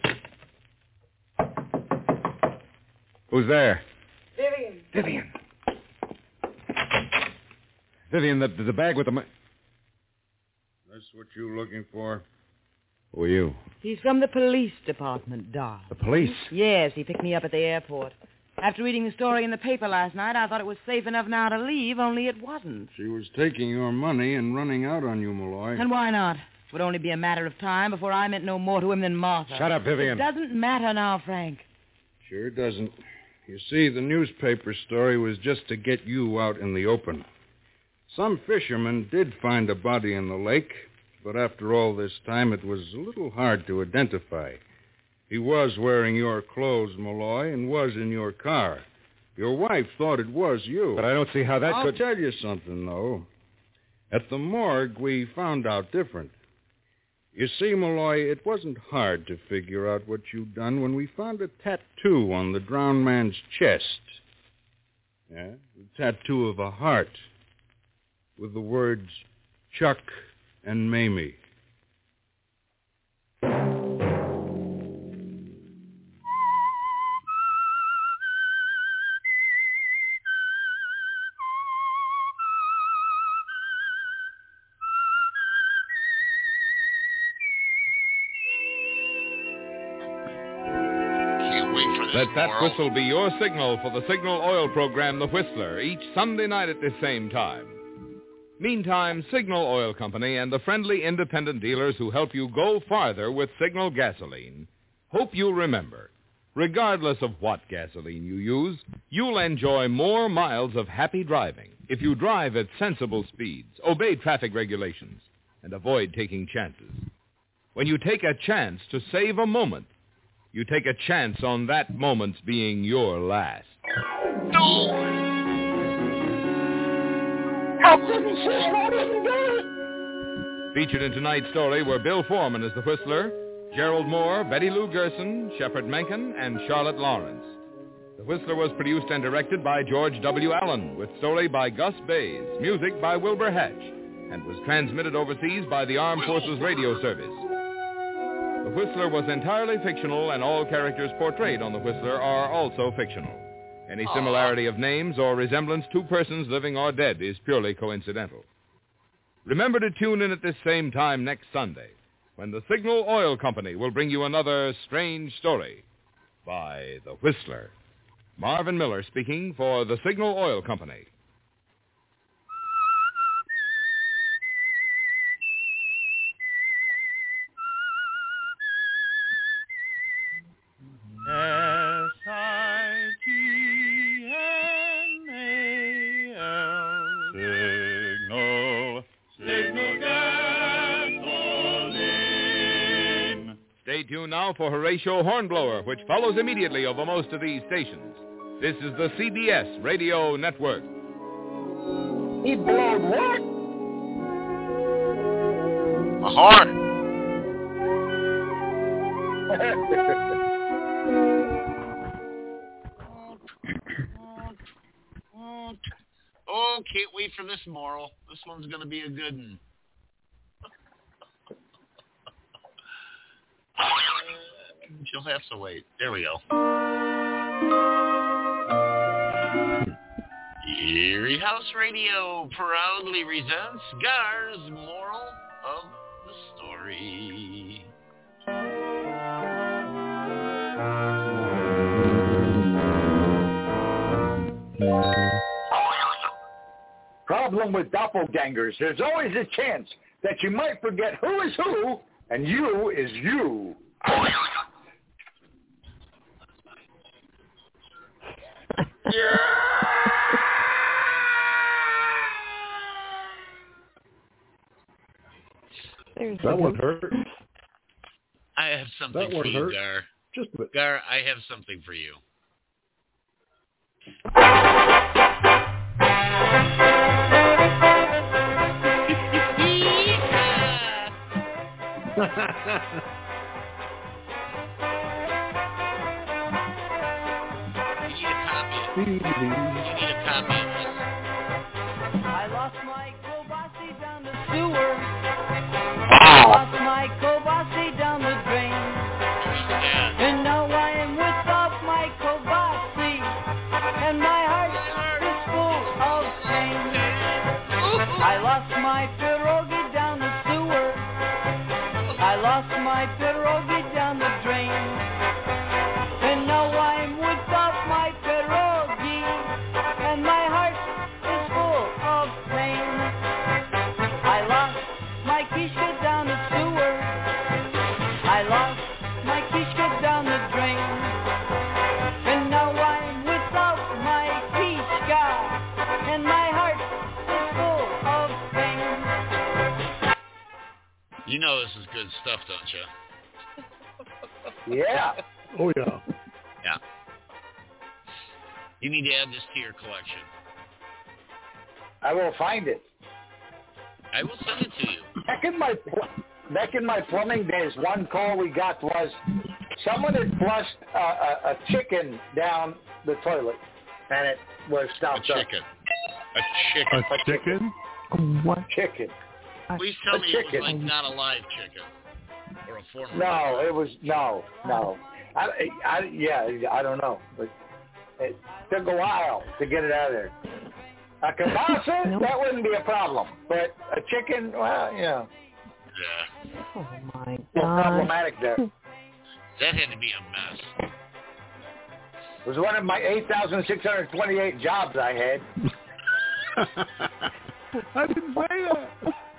Who's there? Vivian. Vivian, the bag with the money. That's what you're looking for? Who are you? He's from the police department, Doc. The police? Yes, he picked me up at the airport. After reading the story in the paper last night, I thought it was safe enough now to leave, only it wasn't. She was taking your money and running out on you, Malloy. And why not? It would only be a matter of time before I meant no more to him than Martha. Shut up, Vivian. It doesn't matter now, Frank. Sure doesn't. You see, the newspaper story was just to get you out in the open. Some fishermen did find a body in the lake, but after all this time, it was a little hard to identify. He was wearing your clothes, Malloy, and was in your car. Your wife thought it was you. But I don't see how that I'll could... tell you something, though. At the morgue, we found out different. You see, Malloy, it wasn't hard to figure out what you'd done when we found a tattoo on the drowned man's chest. Yeah, the tattoo of a heart with the words Chuck and Mamie. Let that whistle be your signal for the Signal Oil program, The Whistler, each Sunday night at this same time. Meantime, Signal Oil Company and the friendly independent dealers who help you go farther with Signal gasoline hope you'll remember, regardless of what gasoline you use, you'll enjoy more miles of happy driving if you drive at sensible speeds, obey traffic regulations, and avoid taking chances. When you take a chance to save a moment, you take a chance on that moment's being your last. Featured in tonight's story were Bill Foreman as the Whistler, Gerald Moore, Betty Lou Gerson, Shepard Menken, and Charlotte Lawrence. The Whistler was produced and directed by George W. Allen, with story by Gus Bays, music by Wilbur Hatch, and was transmitted overseas by the Armed Forces Radio Service. The Whistler was entirely fictional, and all characters portrayed on The Whistler are also fictional. Any similarity of names or resemblance to persons living or dead is purely coincidental. Remember to tune in at this same time next Sunday, when the Signal Oil Company will bring you another strange story by The Whistler. Marvin Miller speaking for the Signal Oil Company. Stay tuned now for Horatio Hornblower, which follows immediately over most of these stations. This is the CBS Radio Network. He blowed what? A horn. Oh, can't wait for this moral. This one's going to be a good one. She'll have to wait. There we go. Erie House Radio proudly presents Gar's Moral of the Story. Problem with doppelgangers. There's always a chance that you might forget who is who and you is you. That one hurt. I have something for you, Gar. Just a bit. Gar, I have something for you. You need a copy of this. I lost my Kobasi down the sewer. I lost my Kobasi down the drain. And now I am without my Kobasi. And my heart is full of pain. I lost my pierogi down the sewer. I lost my pierogi down the drain. And now I'm without my pierogi. And my heart is full of pain. I lost my kishka down the sewer. I lost my kishka down the drain. And now I'm without my kishka. And my heart is full of pain. You know this is good stuff, don't you? Yeah. Oh, yeah. Yeah. You need to add this to your collection. I will find it. I will send it to you. Back in my back in my plumbing days, one call we got was someone had flushed a chicken down the toilet, and it was stopped up. A chicken? What? Chicken. Please tell me it was like not a live chicken. Or a former. No, it was, no. I don't know. But it took a while to get it out of there. A kielbasa, that wouldn't be a problem. But a chicken, well, Yeah. Oh, my God. A little problematic there. That had to be a mess. It was one of my 8,628 jobs I had. I didn't say that.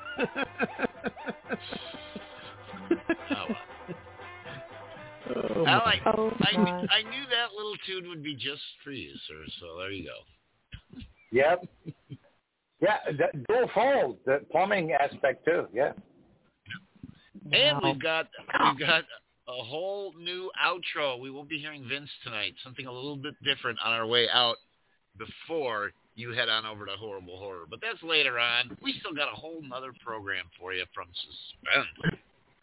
I knew that little tune would be just for you, sir. So there you go. Yep. Yeah, dual fold, the plumbing aspect too. Yeah. And we've got a whole new outro. We won't be hearing Vince tonight. Something a little bit different on our way out before you head on over to Horrible Horror. But that's later on. We still got a whole nother program for you from Suspense.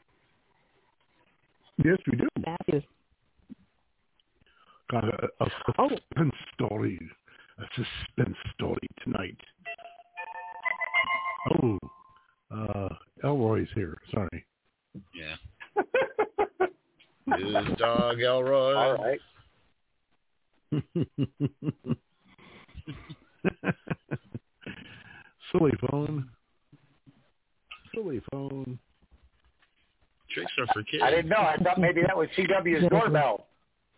Yes, we do. That is. Got a suspense story. A suspense story tonight. Oh, Elroy's here. Sorry. Yeah. News dog Elroy. All right. Silly phone. Silly phone. Tricks are for kids. I didn't know. I thought maybe that was CW's doorbell.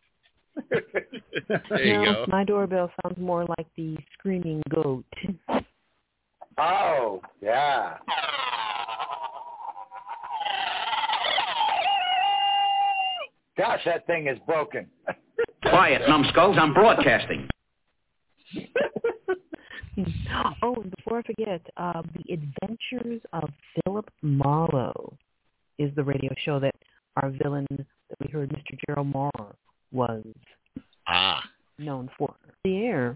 There you go. My doorbell sounds more like the screaming goat. Oh, yeah. Gosh, that thing is broken. Quiet, numbskulls. I'm broadcasting. Oh, and before I forget, The Adventures of Philip Marlowe is the radio show that our villain that we heard, Mr. Gerald Moore, was known for. The air.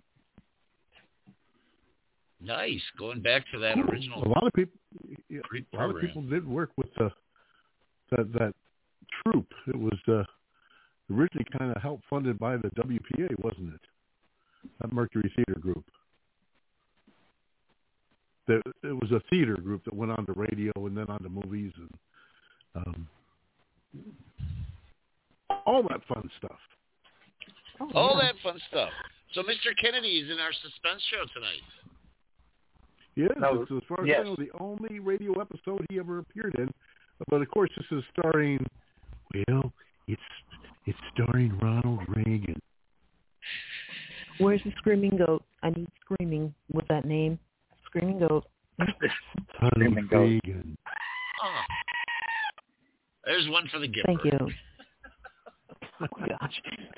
Nice. Going back to that original. A lot of people did work with that troupe. It was originally kind of help funded by the WPA, wasn't it? That Mercury Theater Group. It was a theater group that went on to radio and then on to movies and all that fun stuff. All that fun stuff. So Mr. Kennedy is in our suspense show tonight. Yes, it's, as far as I know, the only radio episode he ever appeared in. But of course, this is starring. Well, it's starring Ronald Reagan. Where's the screaming goat? I need screaming with that name. Screaming goat. Ronald Reagan. Oh. There's one for the Gipper. Thank you. Oh, gosh.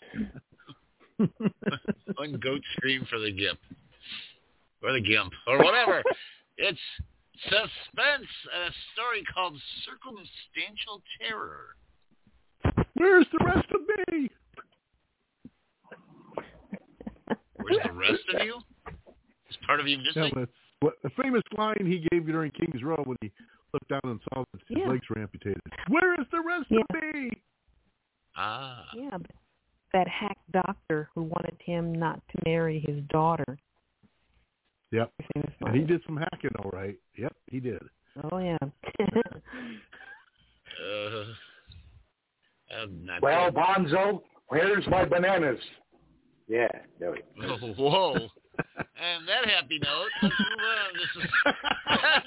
One goat scream for the Gimp. Or the Gimp. Or whatever. It's Suspense, a story called Circumstantial Terror. Where's the rest of me? Where's the rest of you? Is part of you missing? Yeah, a famous line he gave during King's Row when he looked down and saw that his legs were amputated. Where is the rest of me? Yeah, but that hack doctor who wanted him not to marry his daughter. Yep. And he did some hacking, all right. Yep, he did. Oh, yeah. Well, Bonzo, where's my bananas? Yeah, there we go. Whoa. And that happy note, let's move on.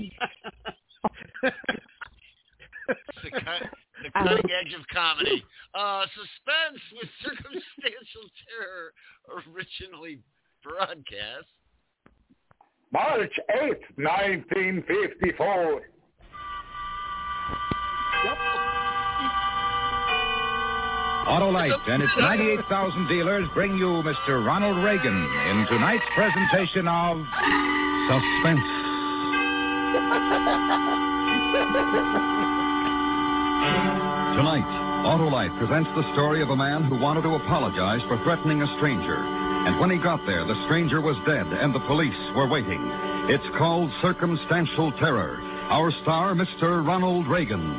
This is the cutting edge of comedy. Suspense with Circumstantial Terror, originally broadcast March 8th, 1954. Autolite and its 98,000 dealers bring you Mr. Ronald Reagan in tonight's presentation of Suspense. Tonight, Autolite presents the story of a man who wanted to apologize for threatening a stranger. And when he got there, the stranger was dead and the police were waiting. It's called Circumstantial Terror. Our star, Mr. Ronald Reagan.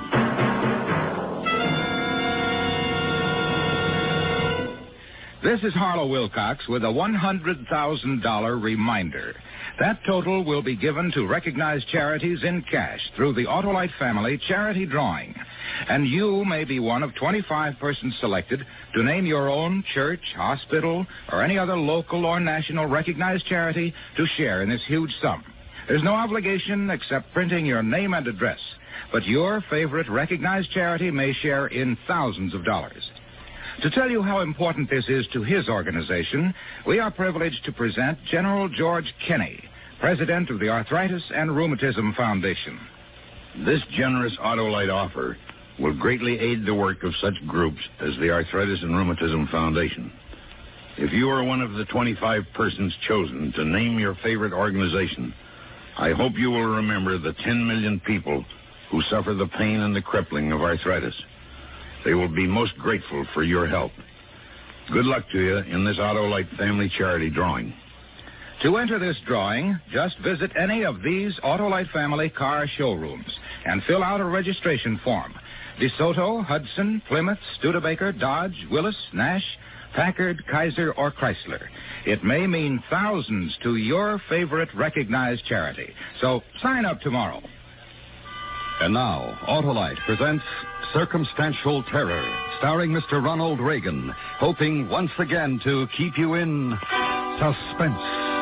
This is Harlow Wilcox with a $100,000 reminder. That total will be given to recognized charities in cash through the Autolite Family Charity Drawing. And you may be one of 25 persons selected to name your own church, hospital, or any other local or national recognized charity to share in this huge sum. There's no obligation except printing your name and address, but your favorite recognized charity may share in thousands of dollars. To tell you how important this is to his organization, we are privileged to present General George Kenney, president of the Arthritis and Rheumatism Foundation. This generous Autolite offer will greatly aid the work of such groups as the Arthritis and Rheumatism Foundation. If you are one of the 25 persons chosen to name your favorite organization, I hope you will remember the 10 million people who suffer the pain and the crippling of arthritis. They will be most grateful for your help. Good luck to you in this Autolite Family Charity Drawing. To enter this drawing, just visit any of these Autolite Family car showrooms and fill out a registration form. DeSoto, Hudson, Plymouth, Studebaker, Dodge, Willis, Nash, Packard, Kaiser, or Chrysler. It may mean thousands to your favorite recognized charity. So sign up tomorrow. And now, Autolite presents Circumstantial Terror, starring Mr. Ronald Reagan, hoping once again to keep you in suspense.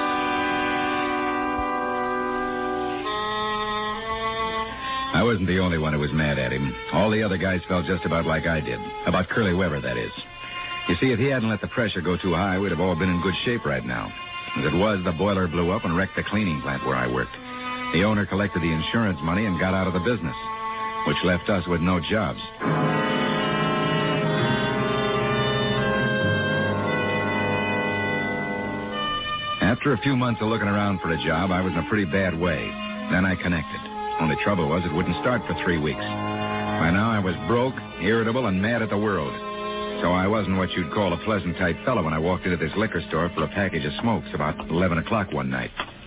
I wasn't the only one who was mad at him. All the other guys felt just about like I did. About Curly Weber, that is. You see, if he hadn't let the pressure go too high, we'd have all been in good shape right now. As it was, the boiler blew up and wrecked the cleaning plant where I worked. The owner collected the insurance money and got out of the business, which left us with no jobs. After a few months of looking around for a job, I was in a pretty bad way. Then I connected. Only trouble was it wouldn't start for 3 weeks. By now I was broke, irritable, and mad at the world. So I wasn't what you'd call a pleasant type fellow when I walked into this liquor store for a package of smokes about 11 o'clock one night.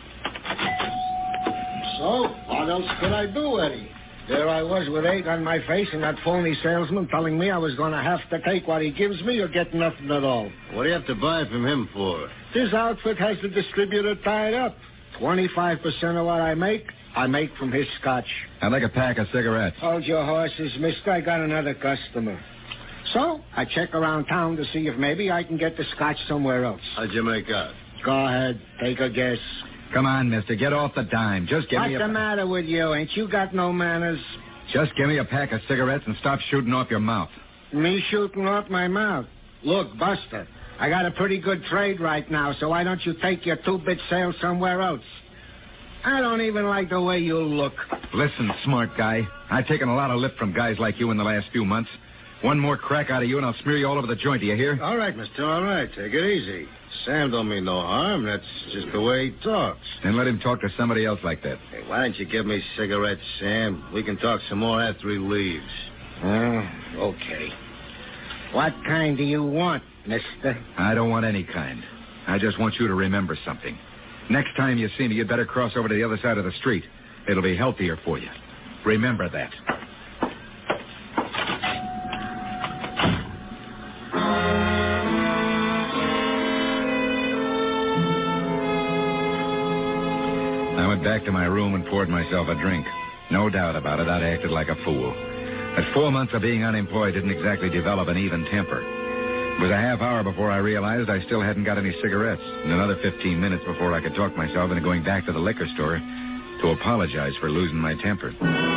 So, what else could I do, Eddie? There I was with egg on my face and that phony salesman telling me I was going to have to take what he gives me or get nothing at all. What do you have to buy from him for? This outfit has the distributor tied up. 25% of what I make from his scotch. I'd like a pack of cigarettes. Hold your horses, mister. I got another customer. So, I check around town to see if maybe I can get the scotch somewhere else. How'd you make out? Go ahead. Take a guess. Come on, mister. Get off the dime. Just give me What's the matter with you? Ain't you got no manners? Just give me a pack of cigarettes and stop shooting off your mouth. Me shooting off my mouth? Look, Buster, I got a pretty good trade right now, so why don't you take your 2-bit sale somewhere else? I don't even like the way you look. Listen, smart guy. I've taken a lot of lip from guys like you in the last few months. One more crack out of you and I'll smear you all over the joint, do you hear? All right, mister, all right. Take it easy. Sam don't mean no harm. That's just the way he talks. Then let him talk to somebody else like that. Hey, why don't you give me cigarettes, Sam? We can talk some more after he leaves. Okay. What kind do you want, mister? I don't want any kind. I just want you to remember something. Next time you see me, you'd better cross over to the other side of the street. It'll be healthier for you. Remember that. I went back to my room and poured myself a drink. No doubt about it, I'd acted like a fool. That 4 months of being unemployed didn't exactly develop an even temper. It was a half hour before I realized I still hadn't got any cigarettes, and another 15 minutes before I could talk myself into going back to the liquor store to apologize for losing my temper.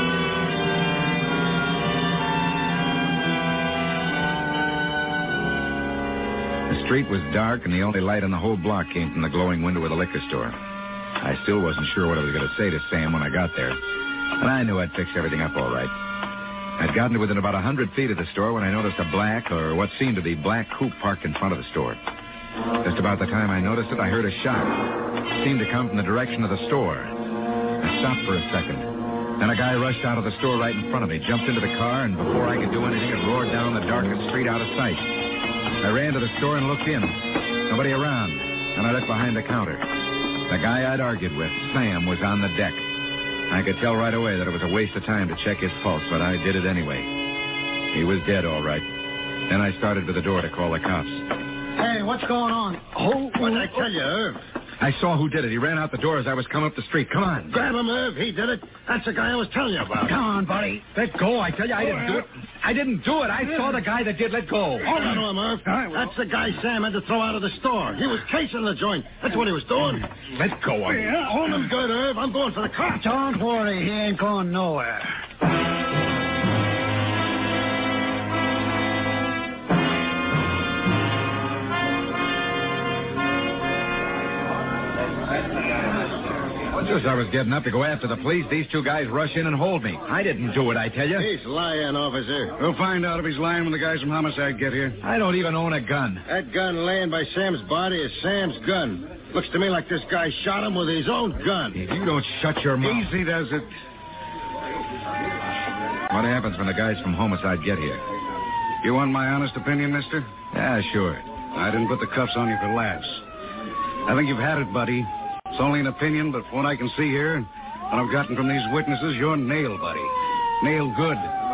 The street was dark, and the only light in the whole block came from the glowing window of the liquor store. I still wasn't sure what I was going to say to Sam when I got there, and I knew I'd fix everything up all right. I'd gotten to within about 100 feet of the store when I noticed a black, or what seemed to be black, coupe parked in front of the store. Just about the time I noticed it, I heard a shot. It seemed to come from the direction of the store. I stopped for a second. Then a guy rushed out of the store right in front of me, jumped into the car, and before I could do anything, it roared down the darkest street out of sight. I ran to the store and looked in. Nobody around, and I looked behind the counter. The guy I'd argued with, Sam, was on the deck. I could tell right away that it was a waste of time to check his pulse, but I did it anyway. He was dead, all right. Then I started to the door to call the cops. Hey, what's going on? Oh, What'd I tell you, Irv? I saw who did it. He ran out the door as I was coming up the street. Come on. Grab him, Irv. He did it. That's the guy I was telling you about. Come on, buddy. Let go. I tell you, I didn't do it. I didn't do it. I saw the guy that did. Let go. Hold on to him, Irv. That's the guy Sam had to throw out of the store. He was casing the joint. That's what he was doing. Let go of him. Hold him good, Irv. I'm going for the cops. Don't worry. He ain't going nowhere. Just as I was getting up to go after the police, these two guys rush in and hold me. I didn't do it, I tell you. He's lying, officer. We'll find out if he's lying when the guys from homicide get here. I don't even own a gun. That gun laying by Sam's body is Sam's gun. Looks to me like this guy shot him with his own gun. If you don't shut your mouth. Easy does it. What happens when the guys from homicide get here? You want my honest opinion, mister? Yeah, sure. I didn't put the cuffs on you for laughs. I think you've had it, buddy. It's only an opinion, but from what I can see here, and what I've gotten from these witnesses, you're nailed, buddy. Nailed good.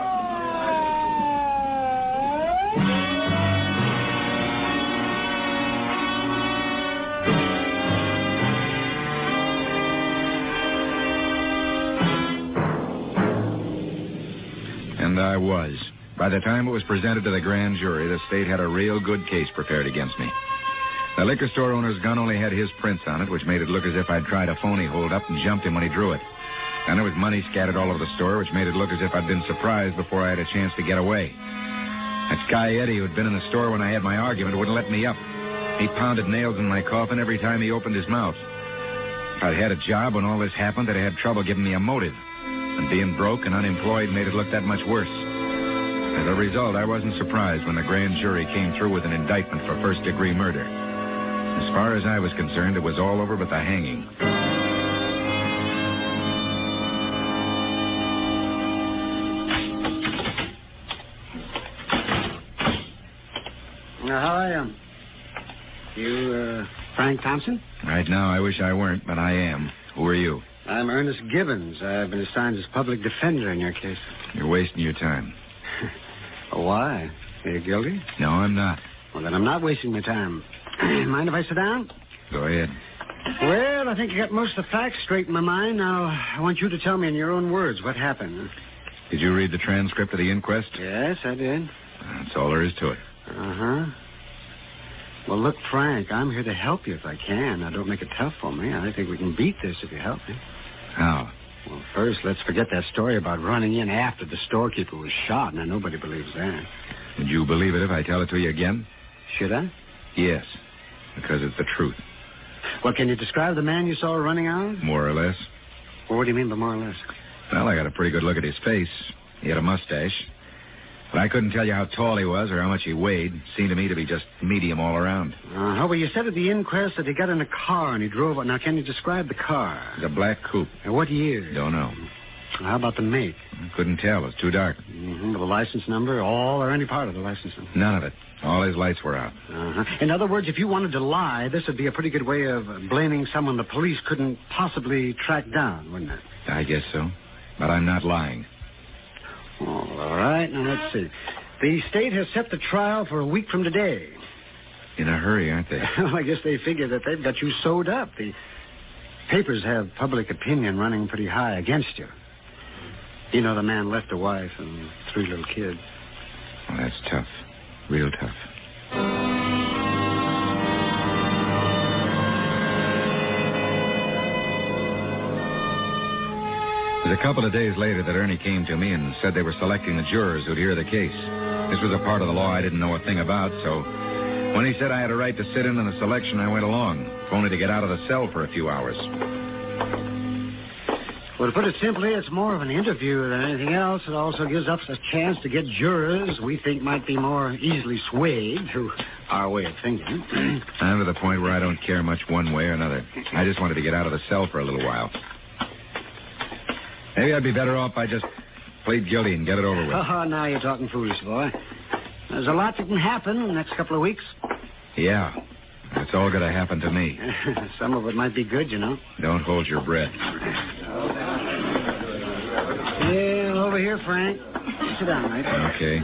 And I was. By the time it was presented to the grand jury, the state had a real good case prepared against me. The liquor store owner's gun only had his prints on it, which made it look as if I'd tried a phony hold-up and jumped him when he drew it. And there was money scattered all over the store, which made it look as if I'd been surprised before I had a chance to get away. That guy Eddie, who'd been in the store when I had my argument, wouldn't let me up. He pounded nails in my coffin every time he opened his mouth. If I'd had a job when all this happened, they'd had trouble giving me a motive. And being broke and unemployed made it look that much worse. As a result, I wasn't surprised when the grand jury came through with an indictment for first-degree murder. As far as I was concerned, it was all over but the hanging. How are you? You, Frank Thompson? Right now, I wish I weren't, but I am. Who are you? I'm Ernest Gibbons. I've been assigned as public defender in your case. You're wasting your time. Why? Are you guilty? No, I'm not. Well, then I'm not wasting my time. Mind if I sit down? Go ahead. Well, I think you got most of the facts straight in my mind. Now, I want you to tell me in your own words what happened. Did you read the transcript of the inquest? Yes, I did. That's all there is to it. Uh-huh. Well, look, Frank, I'm here to help you if I can. Now, don't make it tough for me. I think we can beat this if you help me. How? Well, first, let's forget that story about running in after the storekeeper was shot. Now, nobody believes that. Would you believe it if I tell it to you again? Should I? Yes, because it's the truth. Well, can you describe the man you saw running out? More or less. Well, what do you mean by more or less? Well, I got a pretty good look at his face. He had a mustache. But I couldn't tell you how tall he was or how much he weighed. It seemed to me to be just medium all around. Well, you said at the inquest that he got in a car and he drove it. Now, can you describe the car? It was a black coupe. And what year? Don't know. How about the make? I couldn't tell. It was too dark. Mm-hmm. The license number, all or any part of the license number? None of it. All his lights were out. Uh-huh. In other words, if you wanted to lie, this would be a pretty good way of blaming someone the police couldn't possibly track down, wouldn't it? I guess so. But I'm not lying. Oh, all right. Now, let's see. The state has set the trial for a week from today. In a hurry, aren't they? Well, I guess they figure that they've got you sewed up. The papers have public opinion running pretty high against you. You know, the man left a wife and 3 little kids. Well, that's tough. Real tough. It was a couple of days later that Ernie came to me and said they were selecting the jurors who'd hear the case. This was a part of the law I didn't know a thing about, so when he said I had a right to sit in on the selection, I went along, only to get out of the cell for a few hours. Well, to put it simply, it's more of an interview than anything else. It also gives us a chance to get jurors we think might be more easily swayed to our way of thinking. I'm to the point where I don't care much one way or another. I just wanted to get out of the cell for a little while. Maybe I'd be better off if I just plead guilty and get it over with. Oh, now you're talking foolish, boy. There's a lot that can happen in the next couple of weeks. Yeah. It's all going to happen to me. Some of it might be good, you know. Don't hold your breath. Yeah, over here, Frank. Sit down, mate. Okay.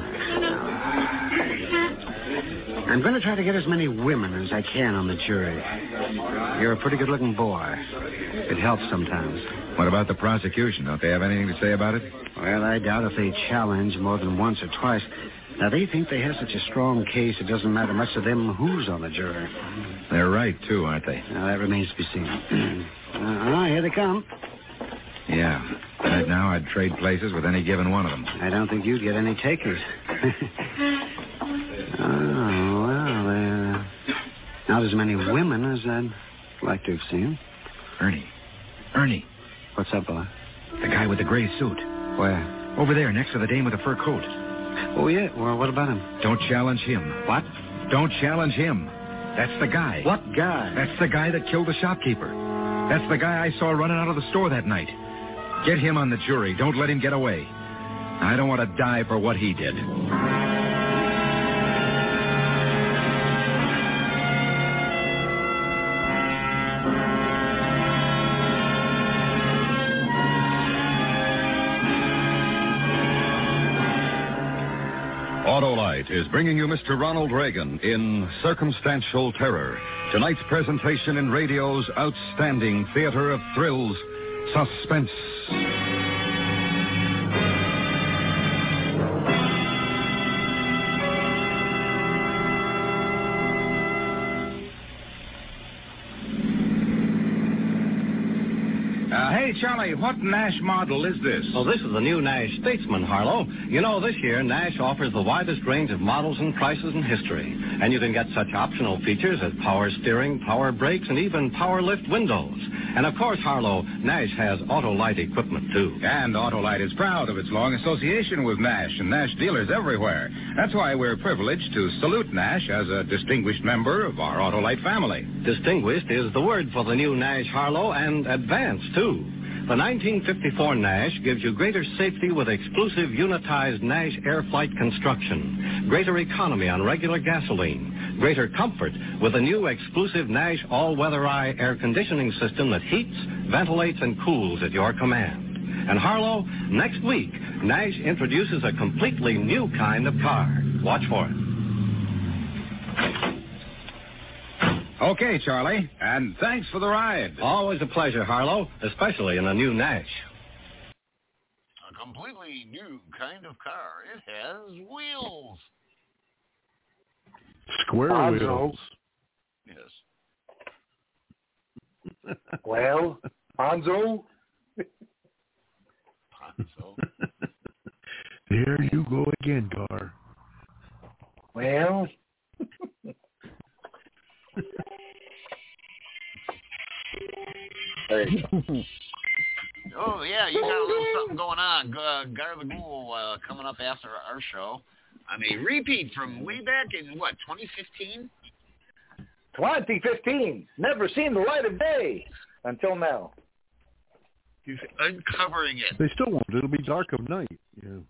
I'm going to try to get as many women as I can on the jury. You're a pretty good-looking boy. It helps sometimes. What about the prosecution? Don't they have anything to say about it? Well, I doubt if they challenge more than once or twice. Now, they think they have such a strong case, it doesn't matter much to them who's on the jury. They're right, too, aren't they? Now, that remains to be seen. Here they come. Yeah. Right now, I'd trade places with any given one of them. I don't think you'd get any takers. Oh, well, they're not as many women as I'd like to have seen. Ernie. What's up, boy? The guy with the gray suit. Where? Over there, next to the dame with the fur coat. Oh, yeah? Well, what about him? Don't challenge him. What? Don't challenge him. That's the guy. What guy? That's the guy that killed the shopkeeper. That's the guy I saw running out of the store that night. Get him on the jury. Don't let him get away. I don't want to die for what he did. Autolite is bringing you Mr. Ronald Reagan in Circumstantial Terror, tonight's presentation in radio's outstanding theater of thrills, Suspense. Hey, Charlie, what Nash model is this? Well, this is the new Nash Statesman, Harlow. You know, this year, Nash offers the widest range of models and prices in history. And you can get such optional features as power steering, power brakes, and even power lift windows. And, of course, Harlow, Nash has Autolite equipment, too. And Autolite is proud of its long association with Nash and Nash dealers everywhere. That's why we're privileged to salute Nash as a distinguished member of our Autolite family. Distinguished is the word for the new Nash, Harlow, and advanced, too. The 1954 Nash gives you greater safety with exclusive unitized Nash air flight construction, greater economy on regular gasoline, greater comfort with a new exclusive Nash all-weather-eye air conditioning system that heats, ventilates, and cools at your command. And Harlow, next week, Nash introduces a completely new kind of car. Watch for it. Okay, Charlie, and thanks for the ride. Always a pleasure, Harlow, especially in a new Nash. A completely new kind of car. It has wheels. Square wheels. Yes. Well, Hanzo? There you go again, Gar. Well... There you go. Oh, yeah, you got a little something going on. Gar the Ghoul coming up after our show on a repeat from way back in, 2015? 2015. Never seen the light of day until now. He's uncovering it. They still won't. It'll be dark of night. Yeah.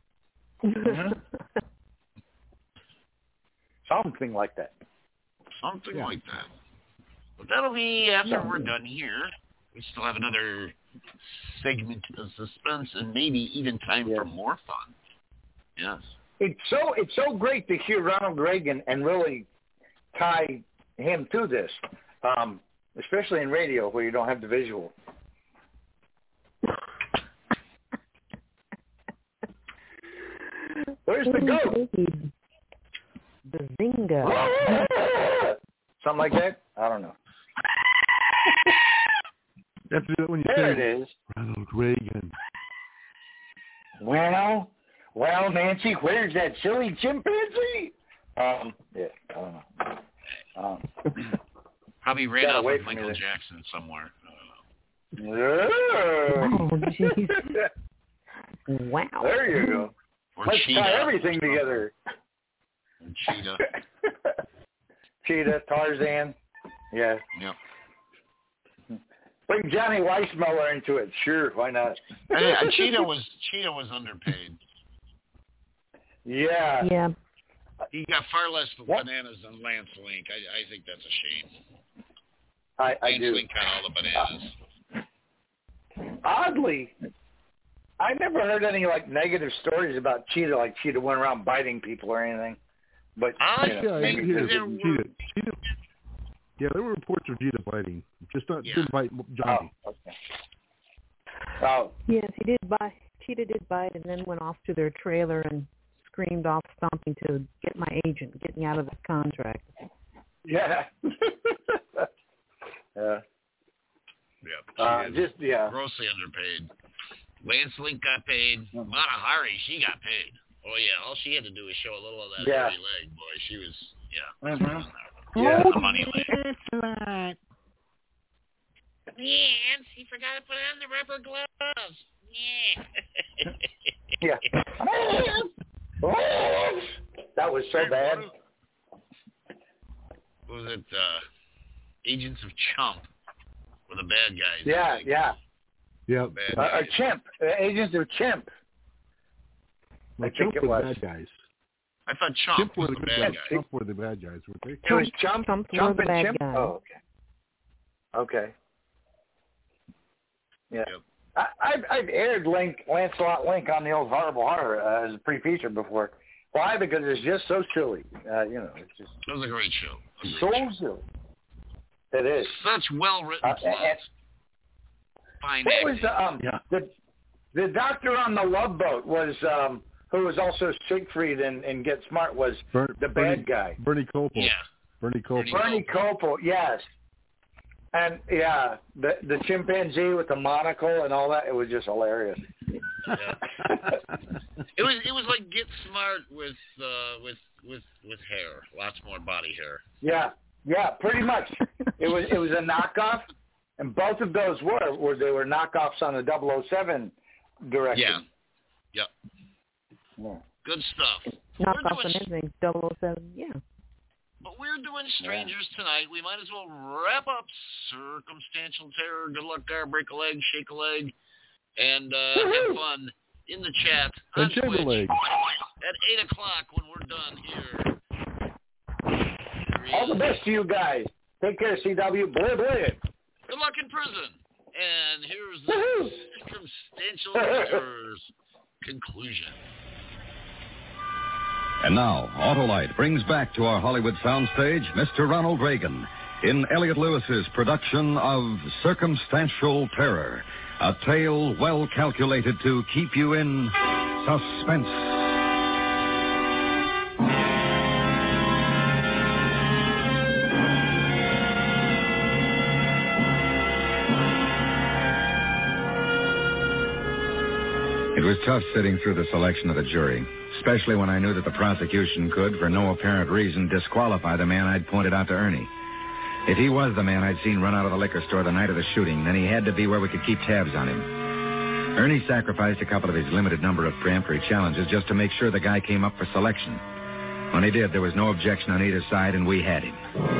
Something like that. Something like that. But that'll be after we're done here. We still have another segment of suspense and maybe even time for more fun. Yes. It's so great to hear Ronald Reagan and really tie him to this, especially in radio where you don't have the visual. Where's the goat? Bazinga. Something like that? I don't know. You have to do it when you there say it is. Ronald Reagan. Well, Nancy, where's that silly chimpanzee? Yeah, I don't know. Probably ran off with Michael Jackson somewhere. Oh, jeez. Wow. There you go. Or Let's Cheetah. tie everything together. Cheetah. Cheetah, Tarzan. Yeah. Yep. Bring Johnny Weissmuller into it. Sure, why not? Cheetah was underpaid. Yeah. Yeah. He got far less bananas than Lance Link. I think that's a shame. I do. Lance Link got all the bananas. Oddly, I never heard any negative stories about Cheetah, like Cheetah went around biting people or anything. But Yeah, there were reports of Cheetah biting, just not didn't bite Johnny. Oh, okay. Oh. Yes, he did bite. Cheetah did bite, and then went off to their trailer and screamed off something to get my agent, get me out of this contract. Yeah. Yeah. Grossly underpaid. Lance Link got paid. Mata Hari, she got paid. Oh, yeah. All she had to do was show a little of that hairy leg, boy. She was, the money leg. Lance, he forgot to put on the rubber gloves. Yeah. That was so bad. Was it Agents of Chump were the bad guys? Yeah. Chimp. Agents of Chimp. I think it was. Bad guys. I thought Chump was the bad guys. Chump were the bad guys, weren't they? It was Chump and Chimp? Guys. Oh, okay. Yeah. Yep. I've aired Lancelot Link on the old Horrible Horror as a pre-feature before. Why? Because it's just so silly. It's just. It was a great show. Silly. It is. Such well-written plots. Fine acting. Was the doctor on the Love Boat was who was also Siegfried and Get Smart was the bad guy. Bernie Kopel. Yeah. Bernie Kopel, yes. And the chimpanzee with the monocle and all that, it was just hilarious. Yeah. It was like Get Smart with hair, lots more body hair. Yeah, pretty much. It was a knockoff, and both of those were knockoffs on the 007 direction. Yeah. Good stuff. Knockoff and everything, 007, yeah. But we're doing Strangers tonight. We might as well wrap up Circumstantial Terror. Good luck there. Break a leg, shake a leg, and have fun in the chat on Twitch at 8 o'clock when we're done here. All the best to you guys. Take care, CW. Boy. Good luck in prison. And here's the Circumstantial Terror's conclusion. And now, Autolite brings back to our Hollywood soundstage Mr. Ronald Reagan in Elliot Lewis's production of Circumstantial Terror, a tale well calculated to keep you in suspense. It was tough sitting through the selection of the jury, especially when I knew that the prosecution could, for no apparent reason, disqualify the man I'd pointed out to Ernie. If he was the man I'd seen run out of the liquor store the night of the shooting, then he had to be where we could keep tabs on him. Ernie sacrificed a couple of his limited number of preemptory challenges just to make sure the guy came up for selection. When he did, there was no objection on either side, and we had him.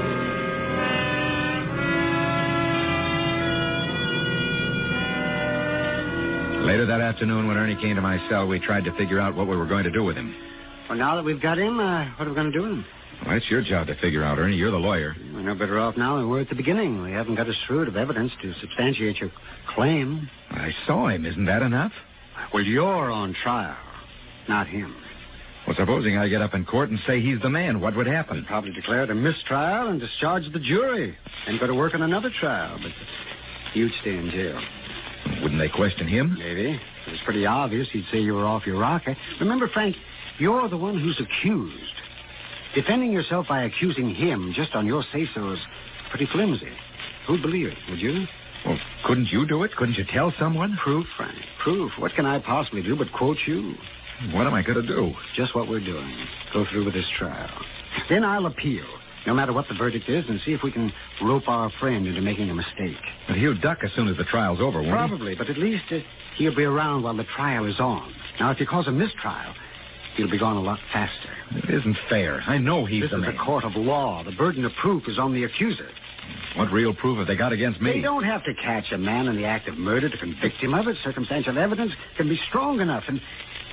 Later that afternoon, when Ernie came to my cell, we tried to figure out what we were going to do with him. Well, now that we've got him, what are we going to do with him? Well, it's your job to figure out, Ernie. You're the lawyer. We're no better off now than we were at the beginning. We haven't got a shroud of evidence to substantiate your claim. I saw him. Isn't that enough? Well, you're on trial, not him. Well, supposing I get up in court and say he's the man, what would happen? They'd probably declare it a mistrial and discharge the jury and go to work on another trial, but you'd stay in jail. Wouldn't they question him? Maybe. It was pretty obvious he'd say you were off your rocker. Remember, Frank, you're the one who's accused. Defending yourself by accusing him just on your say-so is pretty flimsy. Who'd believe it, would you? Well, couldn't you do it? Couldn't you tell someone? Proof, Frank, proof. What can I possibly do but quote you? What am I going to do? Just what we're doing. Go through with this trial. Then I'll appeal, no matter what the verdict is, and see if we can rope our friend into making a mistake. But he'll duck as soon as the trial's over, won't he? Probably, but at least he'll be around while the trial is on. Now, if you cause a mistrial, he'll be gone a lot faster. It isn't fair. I know he's the man. This is a court of law. The burden of proof is on the accuser. What real proof have they got against me? They don't have to catch a man in the act of murder to convict him of it. Circumstantial evidence can be strong enough, and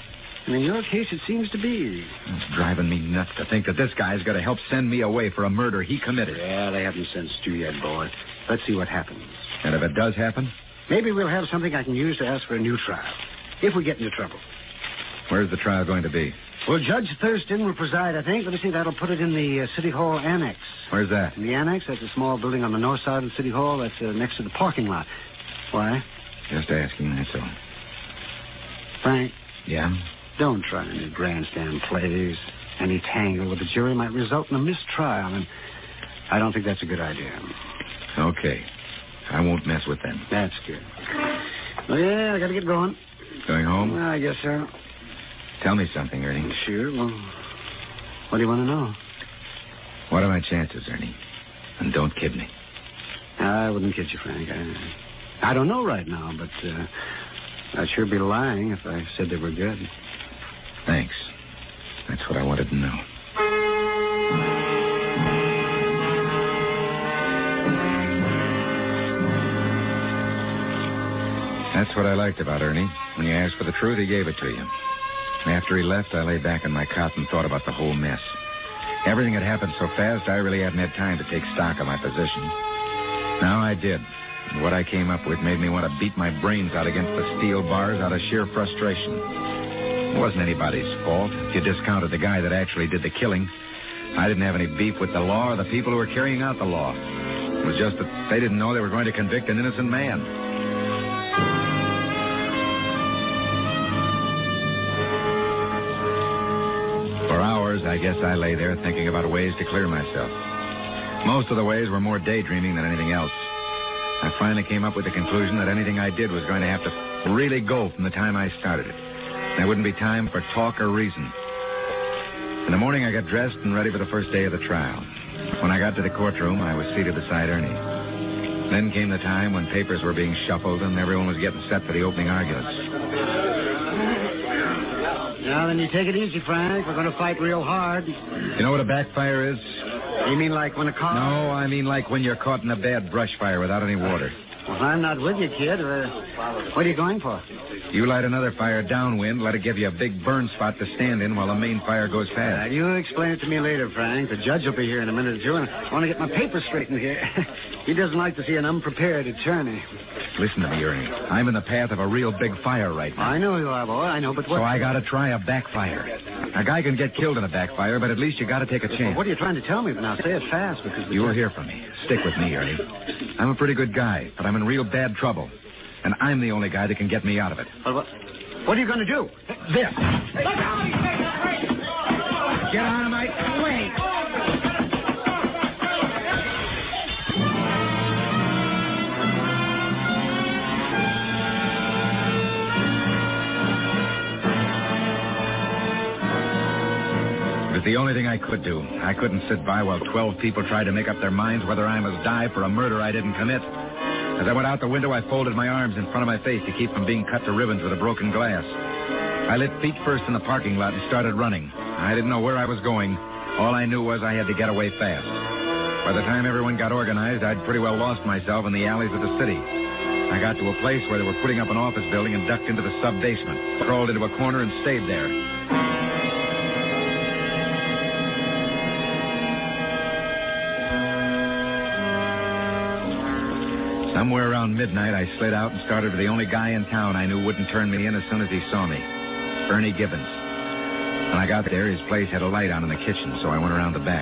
And in your case, it seems to be. It's driving me nuts to think that this guy's going to help send me away for a murder he committed. Yeah, they haven't sentenced you yet, boy. Let's see what happens. And if it does happen? Maybe we'll have something I can use to ask for a new trial. If we get into trouble. Where's the trial going to be? Well, Judge Thurston will preside, I think. Let me see, that'll put it in the City Hall Annex. Where's that? In the Annex, that's a small building on the north side of the City Hall. That's next to the parking lot. Why? Just asking, that's all. Frank? Yeah? Don't try any grandstand plays. Any tangle with the jury might result in a mistrial, and I don't think that's a good idea. Okay. I won't mess with them. That's good. Well, yeah, I gotta get going. Going home? Well, I guess so. Tell me something, Ernie. Sure. Well, what do you want to know? What are my chances, Ernie? And don't kid me. I wouldn't kid you, Frank. I don't know right now, but I'd sure be lying if I said they were good. Thanks. That's what I wanted to know. That's what I liked about Ernie. When you asked for the truth, he gave it to you. After he left, I lay back in my cot and thought about the whole mess. Everything had happened so fast, I really hadn't had time to take stock of my position. Now I did. And what I came up with made me want to beat my brains out against the steel bars out of sheer frustration. It wasn't anybody's fault. If you discounted the guy that actually did the killing, I didn't have any beef with the law or the people who were carrying out the law. It was just that they didn't know they were going to convict an innocent man. For hours, I guess I lay there thinking about ways to clear myself. Most of the ways were more daydreaming than anything else. I finally came up with the conclusion that anything I did was going to have to really go from the time I started it. There wouldn't be time for talk or reason. In the morning, I got dressed and ready for the first day of the trial. When I got to the courtroom, I was seated beside Ernie. Then came the time when papers were being shuffled and everyone was getting set for the opening arguments. Now, then you take it easy, Frank. We're going to fight real hard. You know what a backfire is? You mean like when a car... No, I mean like when you're caught in a bad brush fire without any water. Well, I'm not with you, kid. What are you going for? You light another fire downwind, let it give you a big burn spot to stand in while the main fire goes past. You explain it to me later, Frank. The judge will be here in a minute or two, and I want to get my papers straightened here. He doesn't like to see an unprepared attorney. Listen to me, Ernie. I'm in the path of a real big fire right now. I know you are, boy. I know, but what... So I got to try a backfire. A guy can get killed in a backfire, but at least you got to take a chance. Well, what are you trying to tell me? Now, say it fast, because... You will hear from me. Stick with me, Ernie. I'm a pretty good guy, but I'm in real bad trouble. And I'm the only guy that can get me out of it. Well, what are you going to do? This. Get out of my way. It was the only thing I could do. I couldn't sit by while 12 people tried to make up their minds whether I must die for a murder I didn't commit. As I went out the window, I folded my arms in front of my face to keep from being cut to ribbons with a broken glass. I lit feet first in the parking lot and started running. I didn't know where I was going. All I knew was I had to get away fast. By the time everyone got organized, I'd pretty well lost myself in the alleys of the city. I got to a place where they were putting up an office building and ducked into the sub-basement, crawled into a corner and stayed there. Somewhere around midnight, I slid out and started to the only guy in town I knew wouldn't turn me in as soon as he saw me, Ernie Gibbons. When I got there, his place had a light on in the kitchen, so I went around the back.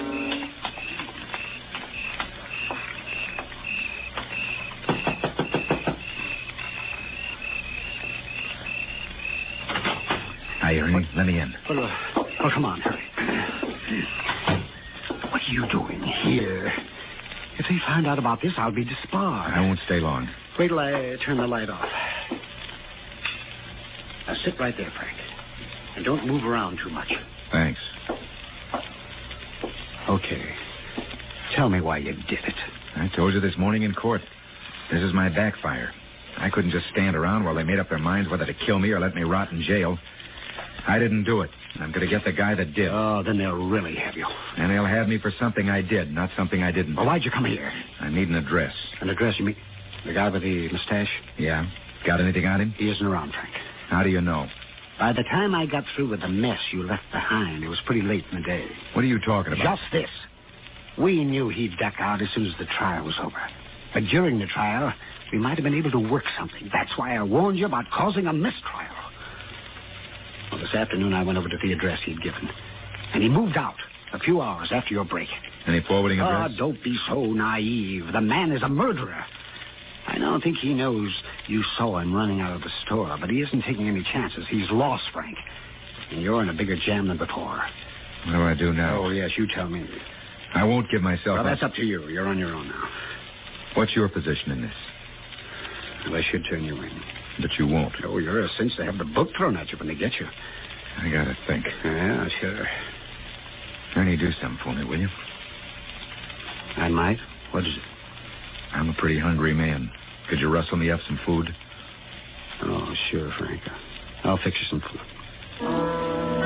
Hi, Ernie. Let me in. Oh, come on, hurry. What are you doing here? If they find out about this, I'll be disbarred. I won't stay long. Wait till I turn the light off. Now, sit right there, Frank. And don't move around too much. Thanks. Okay. Tell me why you did it. I told you this morning in court. This is my backfire. I couldn't just stand around while they made up their minds whether to kill me or let me rot in jail. I didn't do it. I'm going to get the guy that did. Oh, then they'll really have you. And they'll have me for something I did, not something I didn't. Well, why'd you come here? I need an address. An address, you mean? The guy with the mustache? Yeah. Got anything on him? He isn't around, Frank. How do you know? By the time I got through with the mess you left behind, it was pretty late in the day. What are you talking about? Just this. We knew he'd duck out as soon as the trial was over. But during the trial, we might have been able to work something. That's why I warned you about causing a mistrial. Well, this afternoon I went over to the address he'd given. And he moved out a few hours after your break. Any forwarding address? Oh, don't be so naive. The man is a murderer. I don't think he knows you saw him running out of the store, but he isn't taking any chances. He's lost, Frank. And you're in a bigger jam than before. What do I do now? Oh, yes, you tell me. I won't give myself Well, up. that's up to you. You're on your own now. What's your position in this? Well, I should turn you in. But you won't. Oh, you're a cinch to have the book thrown at you when they get you. I gotta think. Yeah, sure. Ernie, do something for me, will you? I might. What is it? I'm a pretty hungry man. Could you rustle me up some food? Oh, sure, Frank. I'll fix you some food.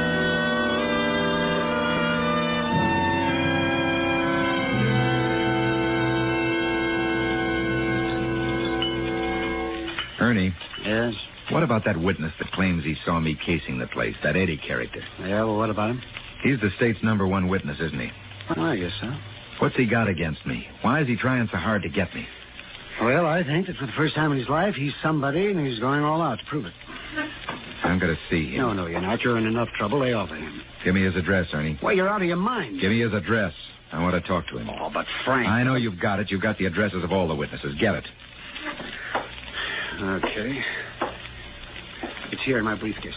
Ernie. Yes? What about that witness that claims he saw me casing the place, that Eddie character? Yeah, well, what about him? He's the state's #1 witness, isn't he? Well, I guess so. What's he got against me? Why is he trying so hard to get me? Well, I think that for the first time in his life, he's somebody, and he's going all out to prove it. I'm going to see him. No, you're not. You're in enough trouble. Lay off of him. Give me his address, Ernie. Well, you're out of your mind. Give me his address. I want to talk to him. Oh, but Frank... I know you've got it. You've got the addresses of all the witnesses. Get it. Okay. It's here in my briefcase.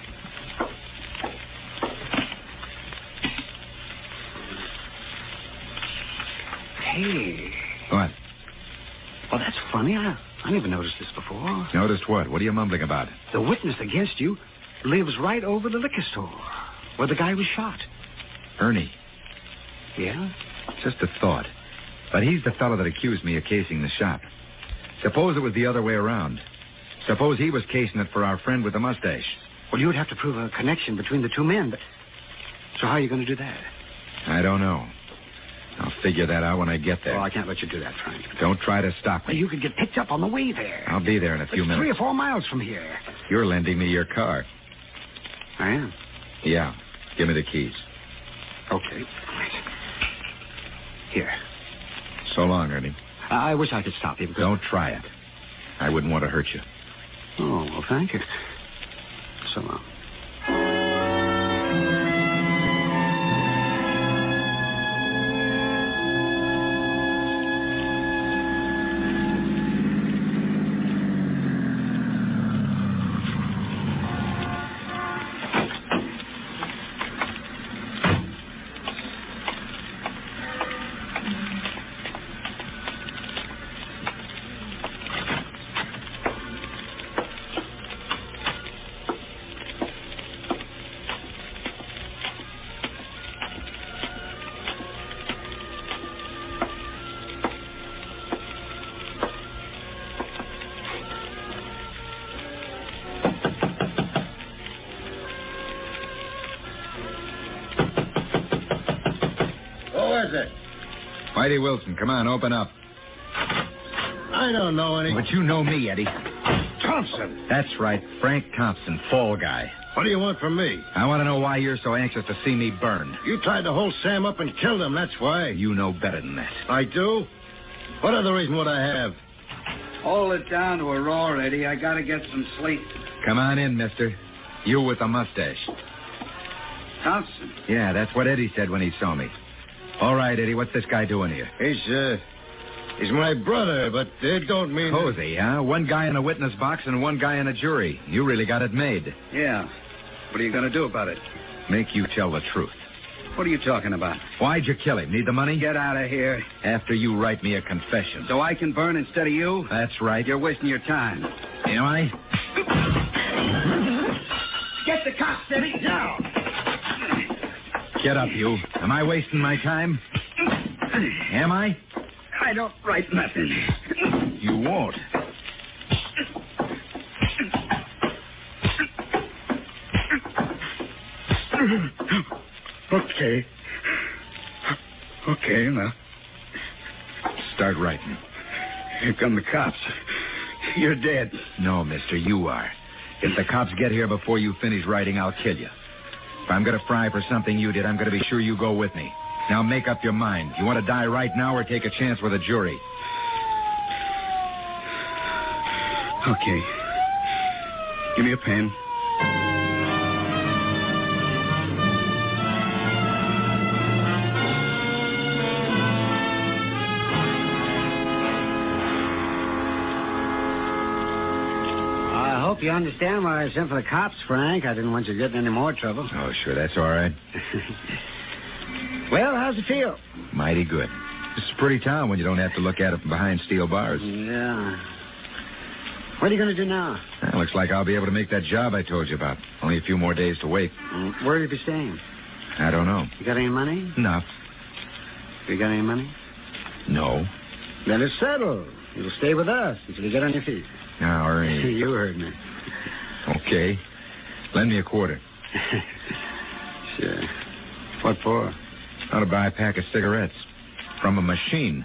Hey. What? Well, that's funny. I never noticed this before. Noticed what? What are you mumbling about? The witness against you lives right over the liquor store where the guy was shot. Ernie. Yeah? Just a thought. But he's the fellow that accused me of casing the shop. Suppose it was the other way around. Suppose he was casing it for our friend with the mustache. Well, you would have to prove a connection between the two men, but... So how are you going to do that? I don't know. I'll figure that out when I get there. Oh, I can't let you do that, Frank. Don't try to stop me. Well, you could get picked up on the way there. I'll be there in a few minutes. 3 or 4 miles from here. You're lending me your car. I am? Yeah. Give me the keys. Okay. Right. Here. So long, Ernie. I wish I could stop you because... Don't try it. I wouldn't want to hurt you. Oh, well, thank you. So long. Whitey Wilson, come on, open up. I don't know any... But you know me, Eddie. Thompson. That's right, Frank Thompson, fall guy. What do you want from me? I want to know why you're so anxious to see me burned. You tried to hold Sam up and killed him, that's why. You know better than that. I do? What other reason would I have? Hold it down to a roar, Eddie. I gotta get some sleep. Come on in, mister. You with the mustache. Thompson? Yeah, that's what Eddie said when he saw me. All right, Eddie, what's this guy doing here? He's my brother, but it don't mean... Cozy, huh? One guy in a witness box and one guy in a jury. You really got it made. Yeah. What are you gonna do about it? Make you tell the truth. What are you talking about? Why'd you kill him? Need the money? Get out of here. After you write me a confession. So I can burn instead of you? That's right. You're wasting your time. Am I? Get the cops, Eddie, now! Get up, you. Am I wasting my time? Am I? I don't write nothing. You won't. Okay. Okay, now. Start writing. Here come the cops. You're dead. No, mister, you are. If the cops get here before you finish writing, I'll kill you. If I'm going to fry for something you did, I'm going to be sure you go with me. Now make up your mind. You want to die right now or take a chance with a jury? Okay. Give me a pen. I hope you understand why I sent for the cops, Frank. I didn't want you getting any more trouble. Oh, sure, that's all right. Well, how's it feel? Mighty good. It's a pretty town when you don't have to look at it from behind steel bars. Yeah. What are you going to do now? Well, looks like I'll be able to make that job I told you about. Only a few more days to wait. Where will you be staying? I don't know. You got any money? Enough. You got any money? No. Then it's settled. You'll stay with us until you get on your feet. Now, Ernie. You heard me. Okay. Lend me a quarter. Sure. What for? Ought to buy a pack of cigarettes. From a machine.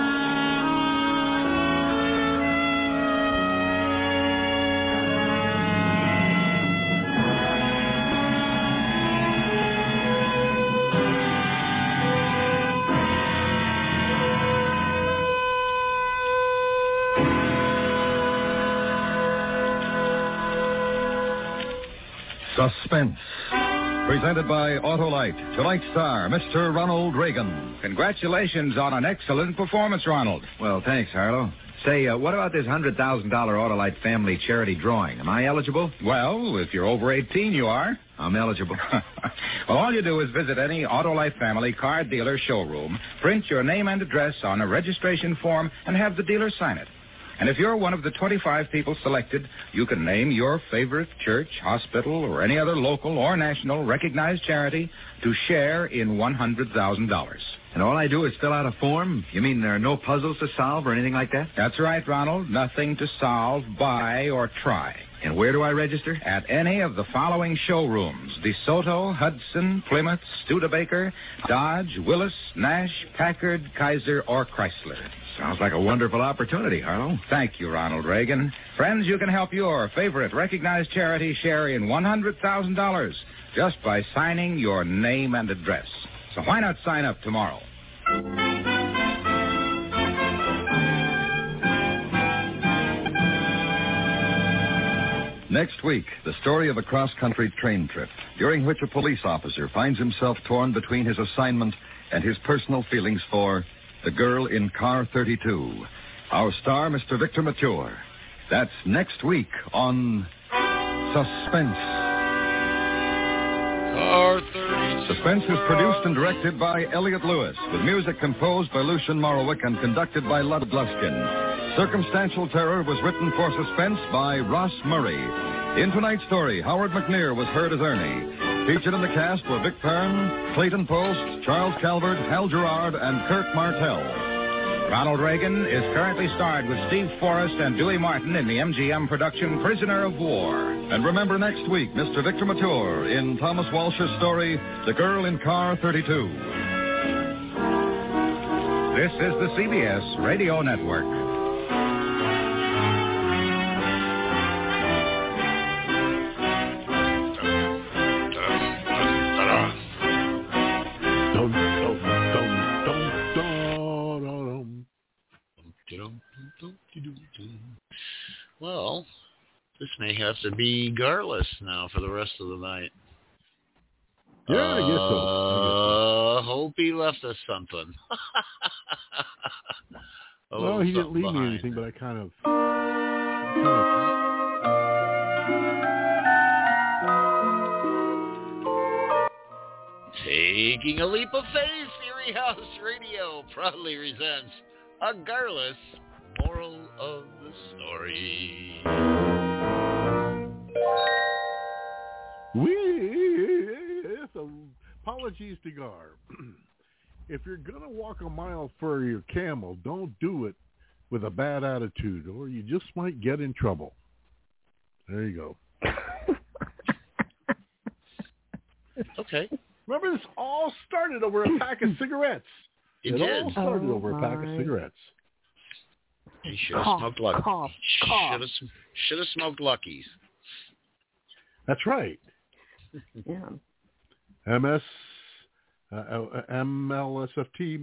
Suspense. Presented by Autolite. Tonight's star, Mr. Ronald Reagan. Congratulations on an excellent performance, Ronald. Well, thanks, Harlow. Say, what about this $100,000 Autolite family charity drawing? Am I eligible? Well, if you're over 18, you are. I'm eligible. Well, all you do is visit any Autolite family car dealer showroom, print your name and address on a registration form, and have the dealer sign it. And if you're one of the 25 people selected, you can name your favorite church, hospital, or any other local or national recognized charity to share in $100,000. And all I do is fill out a form? You mean there are no puzzles to solve or anything like that? That's right, Ronald. Nothing to solve, buy, or try. And where do I register? At any of the following showrooms: DeSoto, Hudson, Plymouth, Studebaker, Dodge, Willis, Nash, Packard, Kaiser, or Chrysler. Sounds like a wonderful opportunity, Harlow. Thank you, Ronald Reagan. Friends, you can help your favorite recognized charity share in $100,000 just by signing your name and address. So why not sign up tomorrow? Next week, the story of a cross-country train trip, during which a police officer finds himself torn between his assignment and his personal feelings for the girl in car 32. Our star, Mr. Victor Mature. That's next week on Suspense. Car 32. Suspense is produced and directed by Elliott Lewis, with music composed by Lucien Morawick and conducted by Lud Gluskin. Circumstantial Terror was written for Suspense by Ross Murray. In tonight's story, Howard McNear was heard as Ernie. Featured in the cast were Vic Perrin, Clayton Post, Charles Calvert, Hal Gerard, and Kurt Martell. Ronald Reagan is currently starred with Steve Forrest and Dewey Martin in the MGM production Prisoner of War. And remember next week, Mr. Victor Mature in Thomas Walsh's story, The Girl in Car 32. This is the CBS Radio Network. Well, this may have to be Garless now for the rest of the night. Yeah, I guess so. Hope he left us something. No, he didn't leave me anything, but I kind of... Taking a leap of faith, Erie House Radio proudly presents a Garless moral of the story. Apologies to Gar. If you're going to walk a mile for your camel, don't do it with a bad attitude, or you just might get in trouble. There you go. Okay. Remember, this all started over a pack of cigarettes. It did. All started over a pack of cigarettes. He should have smoked Luckies. Should have smoked Luckies. That's right. Yeah. MLSFT,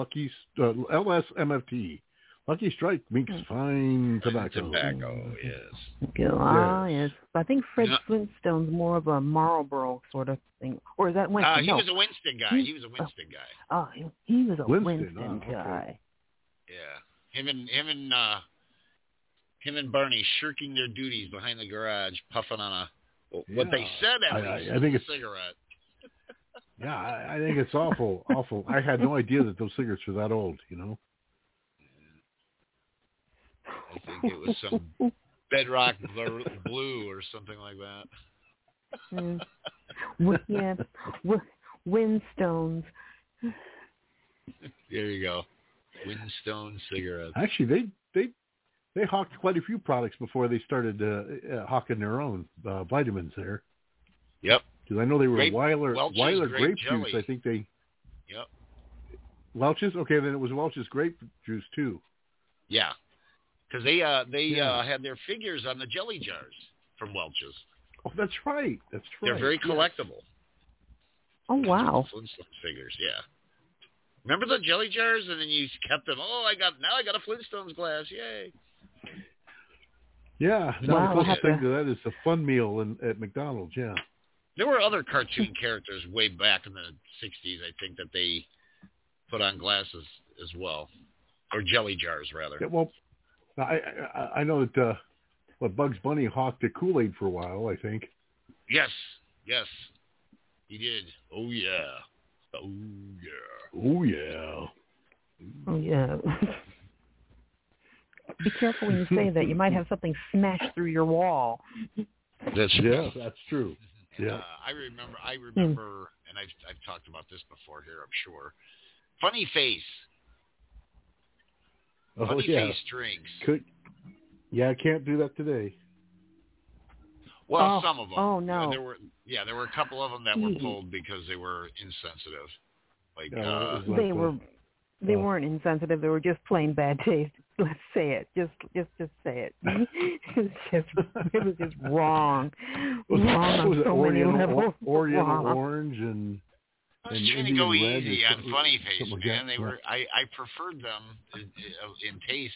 LSMFT. Lucky Strike makes fine tobacco. Yes. Yes. I think Fred Flintstone's more of a Marlboro sort of thing. Or is that Winston? He was a Winston guy. He was a Winston guy. Oh, he was a Winston guy. Yeah. Him and Barney shirking their duties behind the garage, puffing on what they said I think it's a cigarette. Yeah, I think it's awful. I had no idea that those cigarettes were that old, I think it was some Bedrock Blue or something like that. Yeah, Winstones. There you go. Winstone cigarettes. Actually, they hawked quite a few products before they started hawking their own vitamins there. Yep. Because I know they were Weiler grape jelly. juice. I think they. Yep. Welch's? Okay, then it was Welch's grape juice too. Yeah. Because they had their figures on the jelly jars from Welch's. Oh, that's right. They're very collectible. Oh, wow. Flintstone figures, yeah. Remember the jelly jars, and then you kept them. Oh, I got a Flintstones glass. Yay! Yeah. Now the closest thing to that is the Fun Meal at McDonald's. Yeah. There were other cartoon characters way back in the 60s, I think, that they put on glasses as well, or jelly jars rather. Yeah, well, I know that Bugs Bunny hawked the Kool-Aid for a while, I think. Yes, he did. Oh yeah. Be careful when you say that. You might have something smashed through your wall. That's true. Yeah. I remember, and I've talked about this before here, I'm sure. Funny Face. Funny Face drinks. I can't do that today. Well, some of them. Oh no. There were a couple of them that were pulled because they were insensitive. They weren't insensitive. They were just plain bad taste. Let's say it. Just say it. It was just wrong. Wrong on so many levels. Oriental orange and I was trying to go easy on Funny Face, man. They were. I preferred them in taste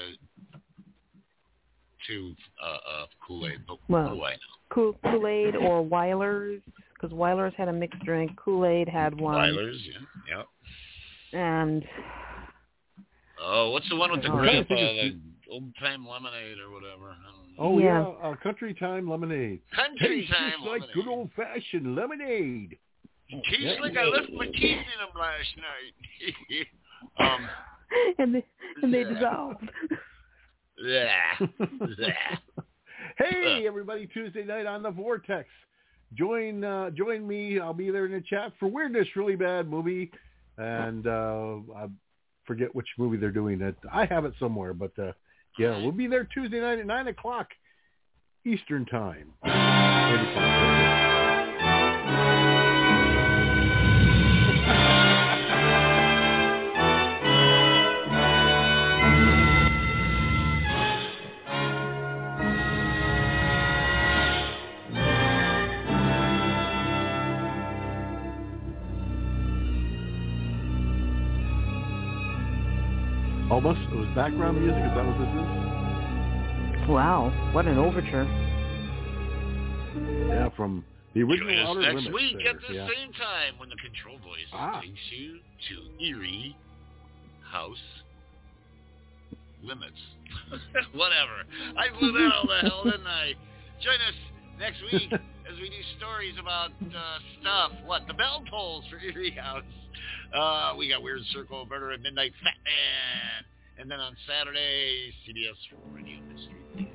to Kool-Aid. But what do I know? Kool-Aid or Weiler's, because Weiler's had a mixed drink. Kool-Aid had one. Weiler's, yeah. And what's the one with the grape? The Old Time Lemonade or whatever. Oh yeah, Country Time Lemonade. Country Time Lemonade. Like good old fashioned lemonade. Tastes like I left my teeth in them last night. and they dissolved. Hey everybody! Tuesday night on the Vortex. Join me. I'll be there in the chat for Weirdness Really Bad Movie, and I forget which movie they're doing. I have it somewhere, but we'll be there Tuesday night at 9:00 Eastern Time. Almost. It was background music. Is that what this is? Wow. What an overture. Yeah, from the original Join us Outer next Limits week there. at the same time when the Control Voice takes you to Erie House Limits. Whatever. I blew that all the hell, didn't I? Join us next week as we do stories about stuff. What? The bell tolls for Erie House. We got Weird Circle, Murder at Midnight, Fat Man. And then on Saturday, CBS Radio Mystery.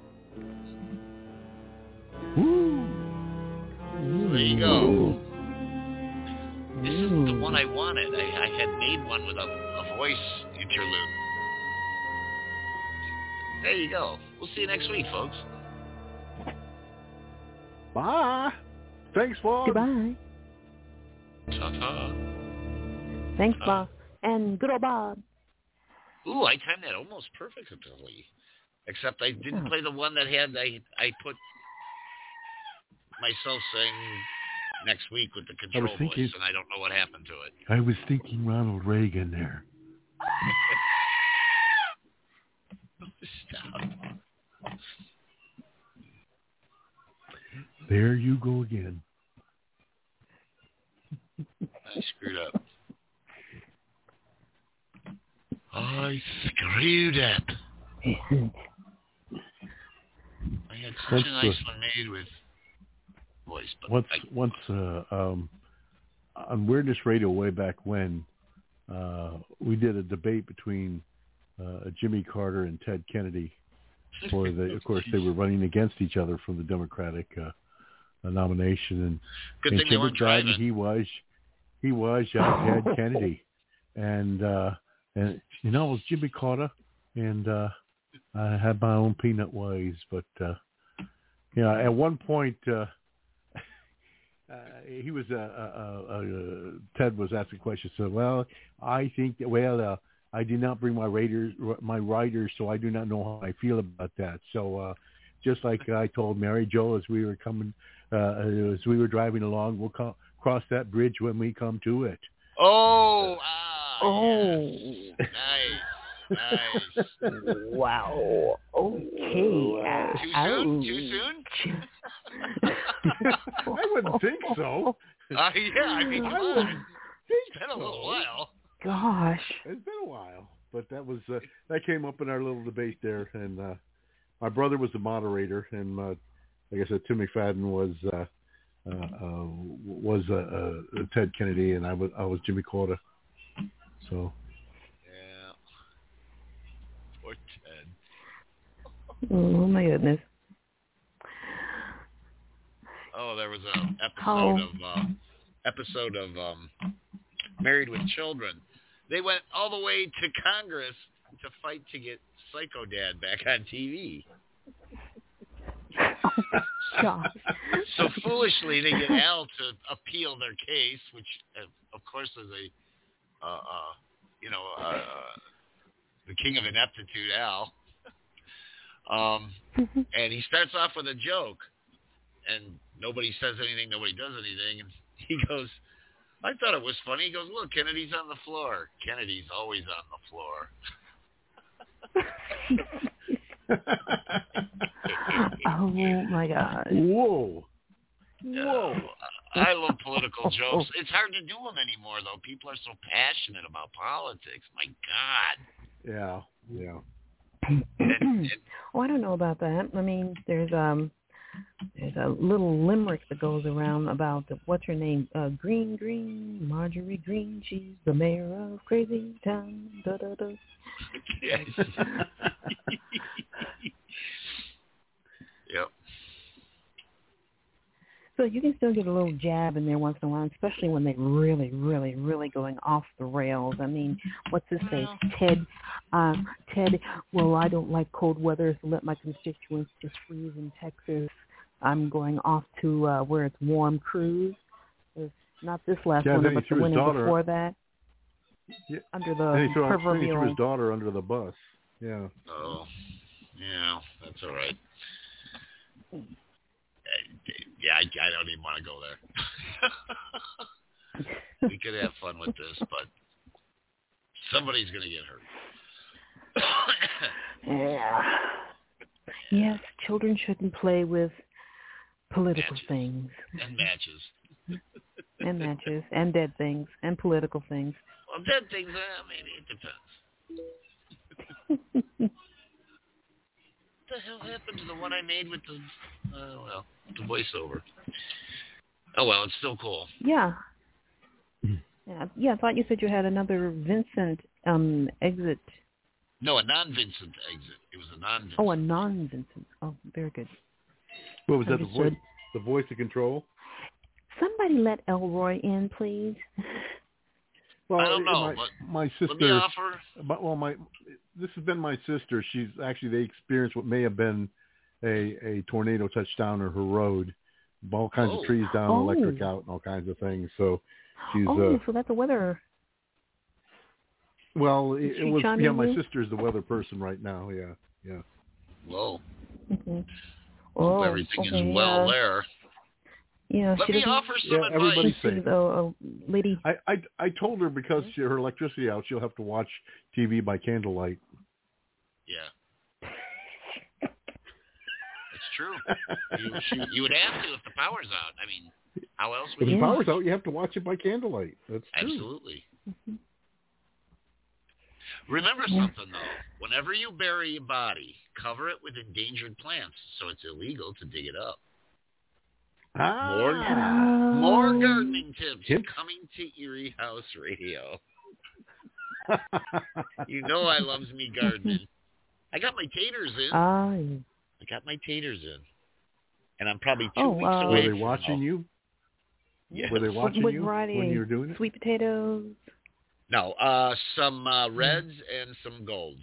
Woo! There you go. This isn't the one I wanted. I had made one with a voice interlude. There you go. We'll see you next week, folks. Bye. Thanks, Bob. Goodbye. Ta-ta. Thanks, Bob. And good old Bob. Ooh, I timed that almost perfectly. Except I didn't play the one that had I put myself saying next week with the control voice, and I don't know what happened to it. I was thinking Ronald Reagan there. Stop. There you go again. I screwed up. I screwed up. I had such a nice one made with voice. But once on Weirdness Radio way back when, we did a debate between Jimmy Carter and Ted Kennedy. Of course, they were running against each other for the Democratic nomination, Good and thing they weren't driving. He was Ted Kennedy, and it was Jimmy Carter, and I had my own peanut ways, but at one point he was Ted was asking questions. So, well, I think that I did not bring my writers, so I do not know how I feel about that. So, just like I told Mary Jo as we were driving along, we'll cross that bridge when we come to it. Oh, yes. Nice. Wow. Okay. Too soon? I wouldn't think so. Yeah, I mean, come on. It's been a little while. Gosh. It's been a while, but that was that came up in our little debate there, and my brother was the moderator, and like I said, Tim McFadden was Ted Kennedy, and I was Jimmy Carter. So. Yeah. Poor Ted. Oh my goodness. Oh, there was an episode of Married with Children. They went all the way to Congress to fight to get Psycho Dad back on TV. So foolishly, they get Al to appeal their case, which, of course, is the king of ineptitude, Al. And he starts off with a joke, and nobody says anything, nobody does anything, and he goes, I thought it was funny. He goes, look, Kennedy's on the floor. Kennedy's always on the floor. Oh, my God. Whoa. I love political jokes. It's hard to do them anymore, though. People are so passionate about politics. My God. Yeah. Oh, I don't know about that. I mean, there's a little limerick that goes around about what's her name? Green, Marjorie Green. She's the mayor of Crazy Town. Da, da, da. Yes. Yep. So you can still get a little jab in there once in a while, especially when they're really, really, really going off the rails. I mean, what's his face? Ted, well, I don't like cold weather, so let my constituents just freeze in Texas. I'm going off to where it's warm cruise. It's not this last winter, but the winter before that. Yeah. Under the proverbial... He threw his daughter under the bus. Yeah. Oh, yeah, that's all right. Yeah, I don't even want to go there. We could have fun with this, but somebody's going to get hurt. Yeah. Yes, children shouldn't play with political things. And matches. And matches. And dead things. And political things. Well, dead things, maybe it depends. What the hell happened to the one I made with the voiceover? Oh, well, it's still cool. Yeah. Yeah, I thought you said you had another Vincent exit. No, a non-Vincent exit. It was a non-Vincent. Oh, a non-Vincent. Oh, very good. What was that, the voice of control? Somebody let Elroy in, please. Well, I don't know, my sister. Let me offer. This has been my sister. They experienced what may have been a tornado touchdown on her road. All kinds of trees down, electric out, and all kinds of things. So she's. So that's a weather. Well, it was. Yeah, my sister's the weather person right now. Yeah. Whoa. Mm-hmm. Hope everything is well there. Let me offer some advice. Everybody's safe. Lady. I told her because her electricity out, she'll have to watch TV by candlelight. Yeah. It's true. You would have to if the power's out. I mean, how else would if you? the power's out, you have to watch it by candlelight. That's true. Absolutely. Mm-hmm. Remember something, though. Whenever you bury a body, cover it with endangered plants so it's illegal to dig it up. More gardening tips coming to Erie House Radio. You know I loves me gardening. I got my taters in. I got my taters in. And I'm probably 2 weeks away. Were they watching you? Yeah. Were they watching you when you were doing it? Sweet potatoes? No, some reds and some golds.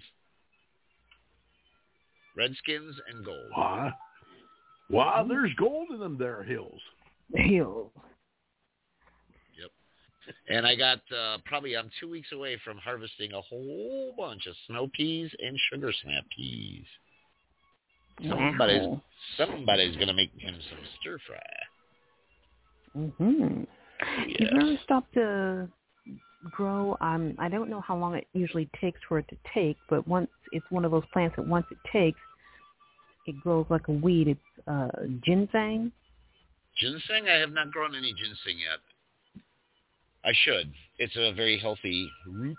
Redskins and gold. Wow, there's gold in them there hills. Hills. Yep. And I got I'm 2 weeks away from harvesting a whole bunch of snow peas and sugar snap peas. Somebody's going to make him some stir fry. Mm-hmm. Yes. You've ever stopped to grow? I don't know how long it usually takes for it to take, but once it's one of those plants that once it takes, it grows like a weed. It's ginseng. Ginseng? I have not grown any ginseng yet. I should. It's a very healthy root.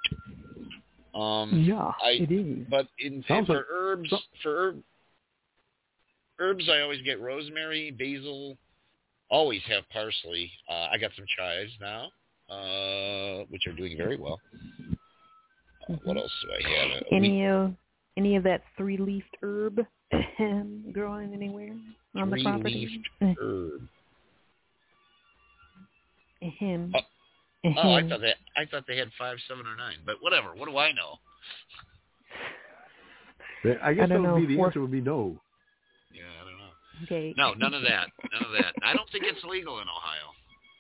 It is. But for herbs, I always get rosemary, basil. Always have parsley. I got some chives now, which are doing very well. What else do I have? Any of that 3-leafed herb growing anywhere on the property? 3-leafed herb. I thought they had 5, 7, or 9, but whatever. What do I know? I guess that would be the answer. Would be no. Yeah, I don't know. Okay. No, none of that. I don't think it's legal in Ohio.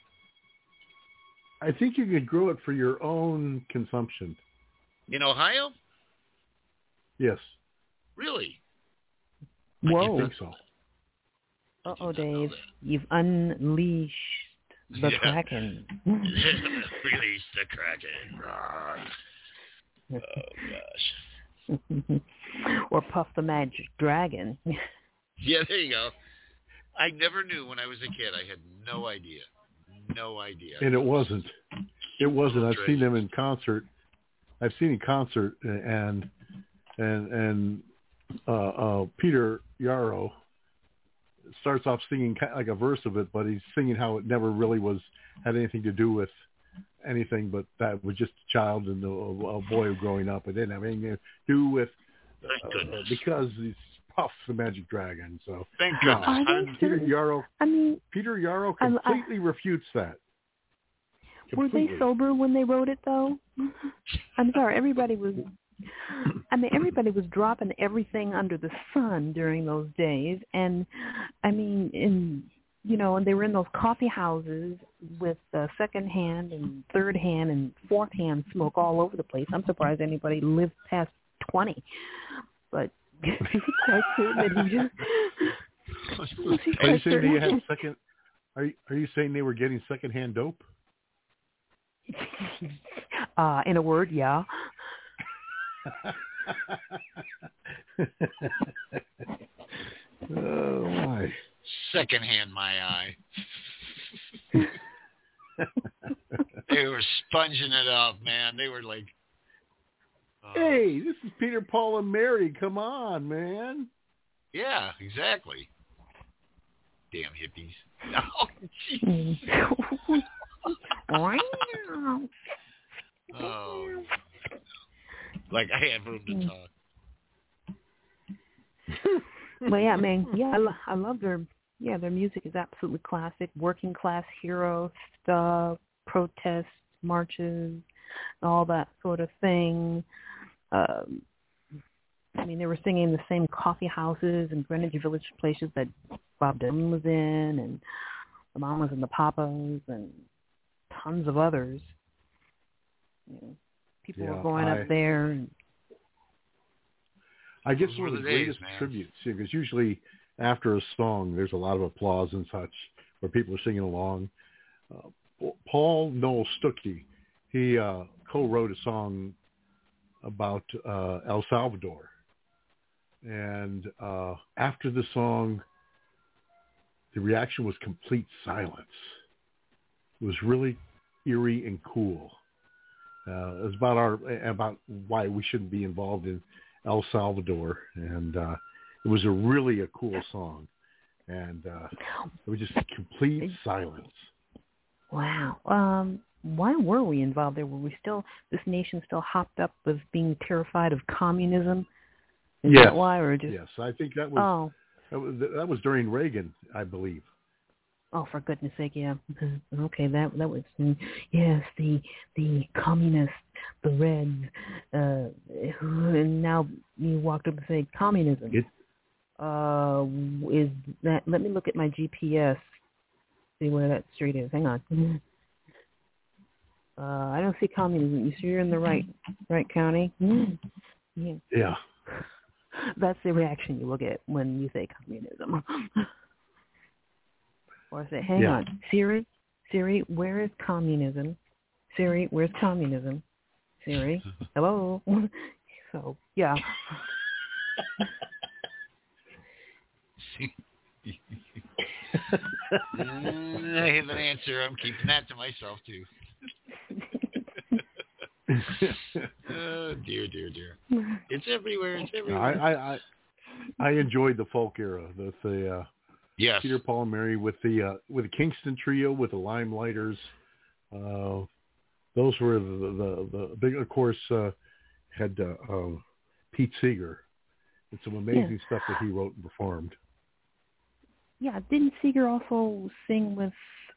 I think you could grow it for your own consumption. In Ohio? Yes. Really? Whoa. I think so. Uh-oh, Dave. You've unleashed the Kraken. Release the Kraken. Oh, gosh. Or Puff the Magic Dragon. Yeah, there you go. I never knew when I was a kid. I had no idea. No idea. And it wasn't. I've seen them in concert. I've seen in concert, and Peter Yarrow starts off singing kind of like a verse of it, but he's singing how it never really had anything to do with anything, but that was just a child and a boy growing up. It didn't have anything to do with because he's Puff the Magic Dragon. So thank goodness. Peter Yarrow completely refutes that. Completely. Were they sober when they wrote it, though? I'm sorry, everybody was dropping everything under the sun during those days, and and they were in those coffee houses with second-hand and third-hand and fourth-hand smoke all over the place. I'm surprised anybody lived past 20, but quite certain that he just. Are you saying they had second? Are you saying they were getting second-hand dope? In a word, yeah. Oh my! Secondhand, my eye. They were sponging it up, man. They were like, "Hey, this is Peter, Paul, and Mary. Come on, man." Yeah, exactly. Damn hippies. Oh, jeez. Oh. Like I have room to talk. Well, yeah, man. Yeah, I love their music is absolutely classic. Working class hero stuff, protest marches, all that sort of thing. They were singing the same coffee houses and Greenwich Village places that Bob Dylan was in, and the Mamas and the Papas, and tons of others. People were going up there. And I guess one of the greatest tributes, because usually after a song, there's a lot of applause and such. where people are singing along. Paul Noel Stuckey, he co-wrote a song about El Salvador. And after the song, the reaction was complete silence. It was really eerie and cool. It was about why we shouldn't be involved in El Salvador, and it was really a cool song. And it was just complete silence. Wow. Why were we involved there? Were we still, this nation still hopped up with being terrified of communism? Is that why, or just? Yes, I think that was. That was during Reagan, I believe. Oh, for goodness sake, yeah. Okay, that was, yes, the communists, the Reds, and now you walked up and say communism. Is that, let me look at my GPS, see where that street is. Hang on. I don't see communism. You sure you're in the right county? Yeah. That's the reaction you will get when you say communism. Or say, hang on, Siri, where is communism? Siri, where's communism? Siri, hello. So, yeah. I have an answer. I'm keeping that to myself, too. Oh, dear. It's everywhere. I enjoyed the folk era. The yes. Peter, Paul, and Mary with the Kingston Trio, with the Limelighters. Those were the big. Of course, had Pete Seeger and some amazing stuff that he wrote and performed. Yeah, didn't Seeger also sing with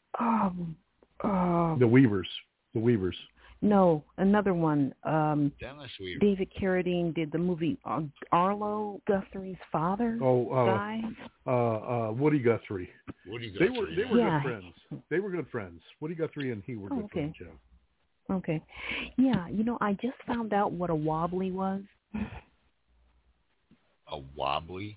the Weavers? The Weavers. No, another one. Dennis Weaver. David Carradine did the movie Arlo Guthrie's father. Guy. Woody Guthrie. They were good friends. They were good friends. Woody Guthrie and he were good friends. Yeah. Okay. Yeah, I just found out what a wobbly was. A wobbly?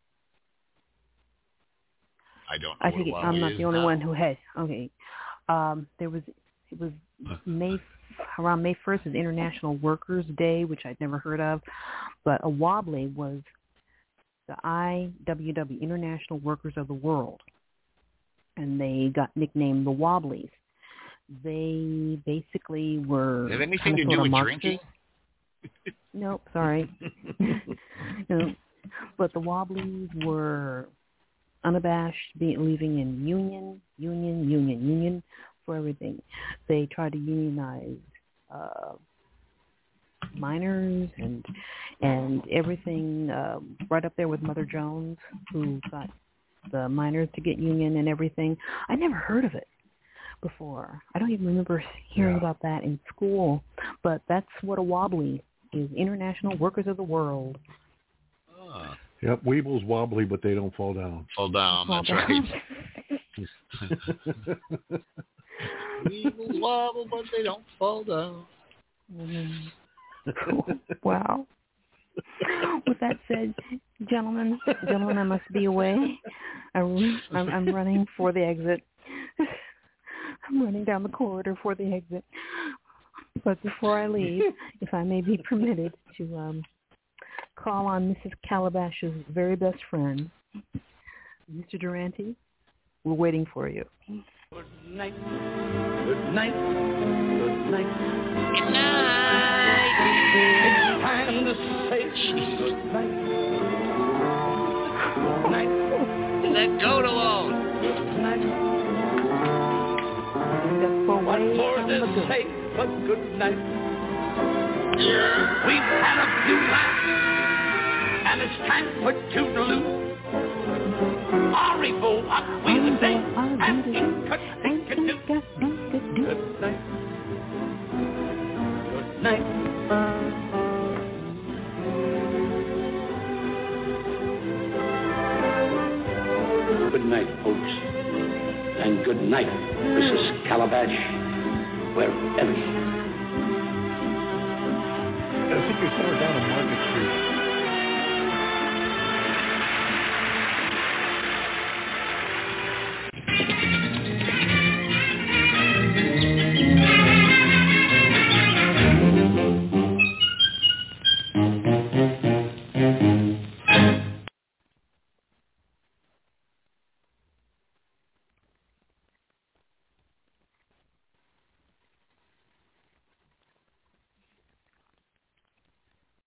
I don't know. I think I'm not the only one who had. Okay. It was around May 1st is International Workers' Day, which I'd never heard of. But a wobbly was the IWW, International Workers of the World. And they got nicknamed the Wobblies. They basically were... Have anything to do with drinking? Nope, sorry. No. But the Wobblies were unabashed, believing in union for everything. They tried to unionize miners and everything, right up there with Mother Jones, who got the miners to get union and everything. I never heard of it before. I don't even remember hearing about that in school, but that's what a wobbly is, International Workers of the World. Yep, Weebles wobbly, but they don't fall down. That's right. Weebles wobble, but they don't fall down. Cool. Wow. With that said, gentlemen, I must be away. I'm running for the exit. I'm running down the corridor for the exit. But before I leave, if I may be permitted to call on Mrs. Calabash's very best friend, Mr. Durante, we're waiting for you. Good night. Good night. Good night. Good night. It's time to say good night. Good night. Let go alone. Good night. What more to say but good night? We've had a few laughs, and it's time for toodaloo. Au revoir, we the day, and good night. Good night. Good night. Good night, folks. And good night, Mrs. Calabash, wherever. I think we saw her down on Market Street.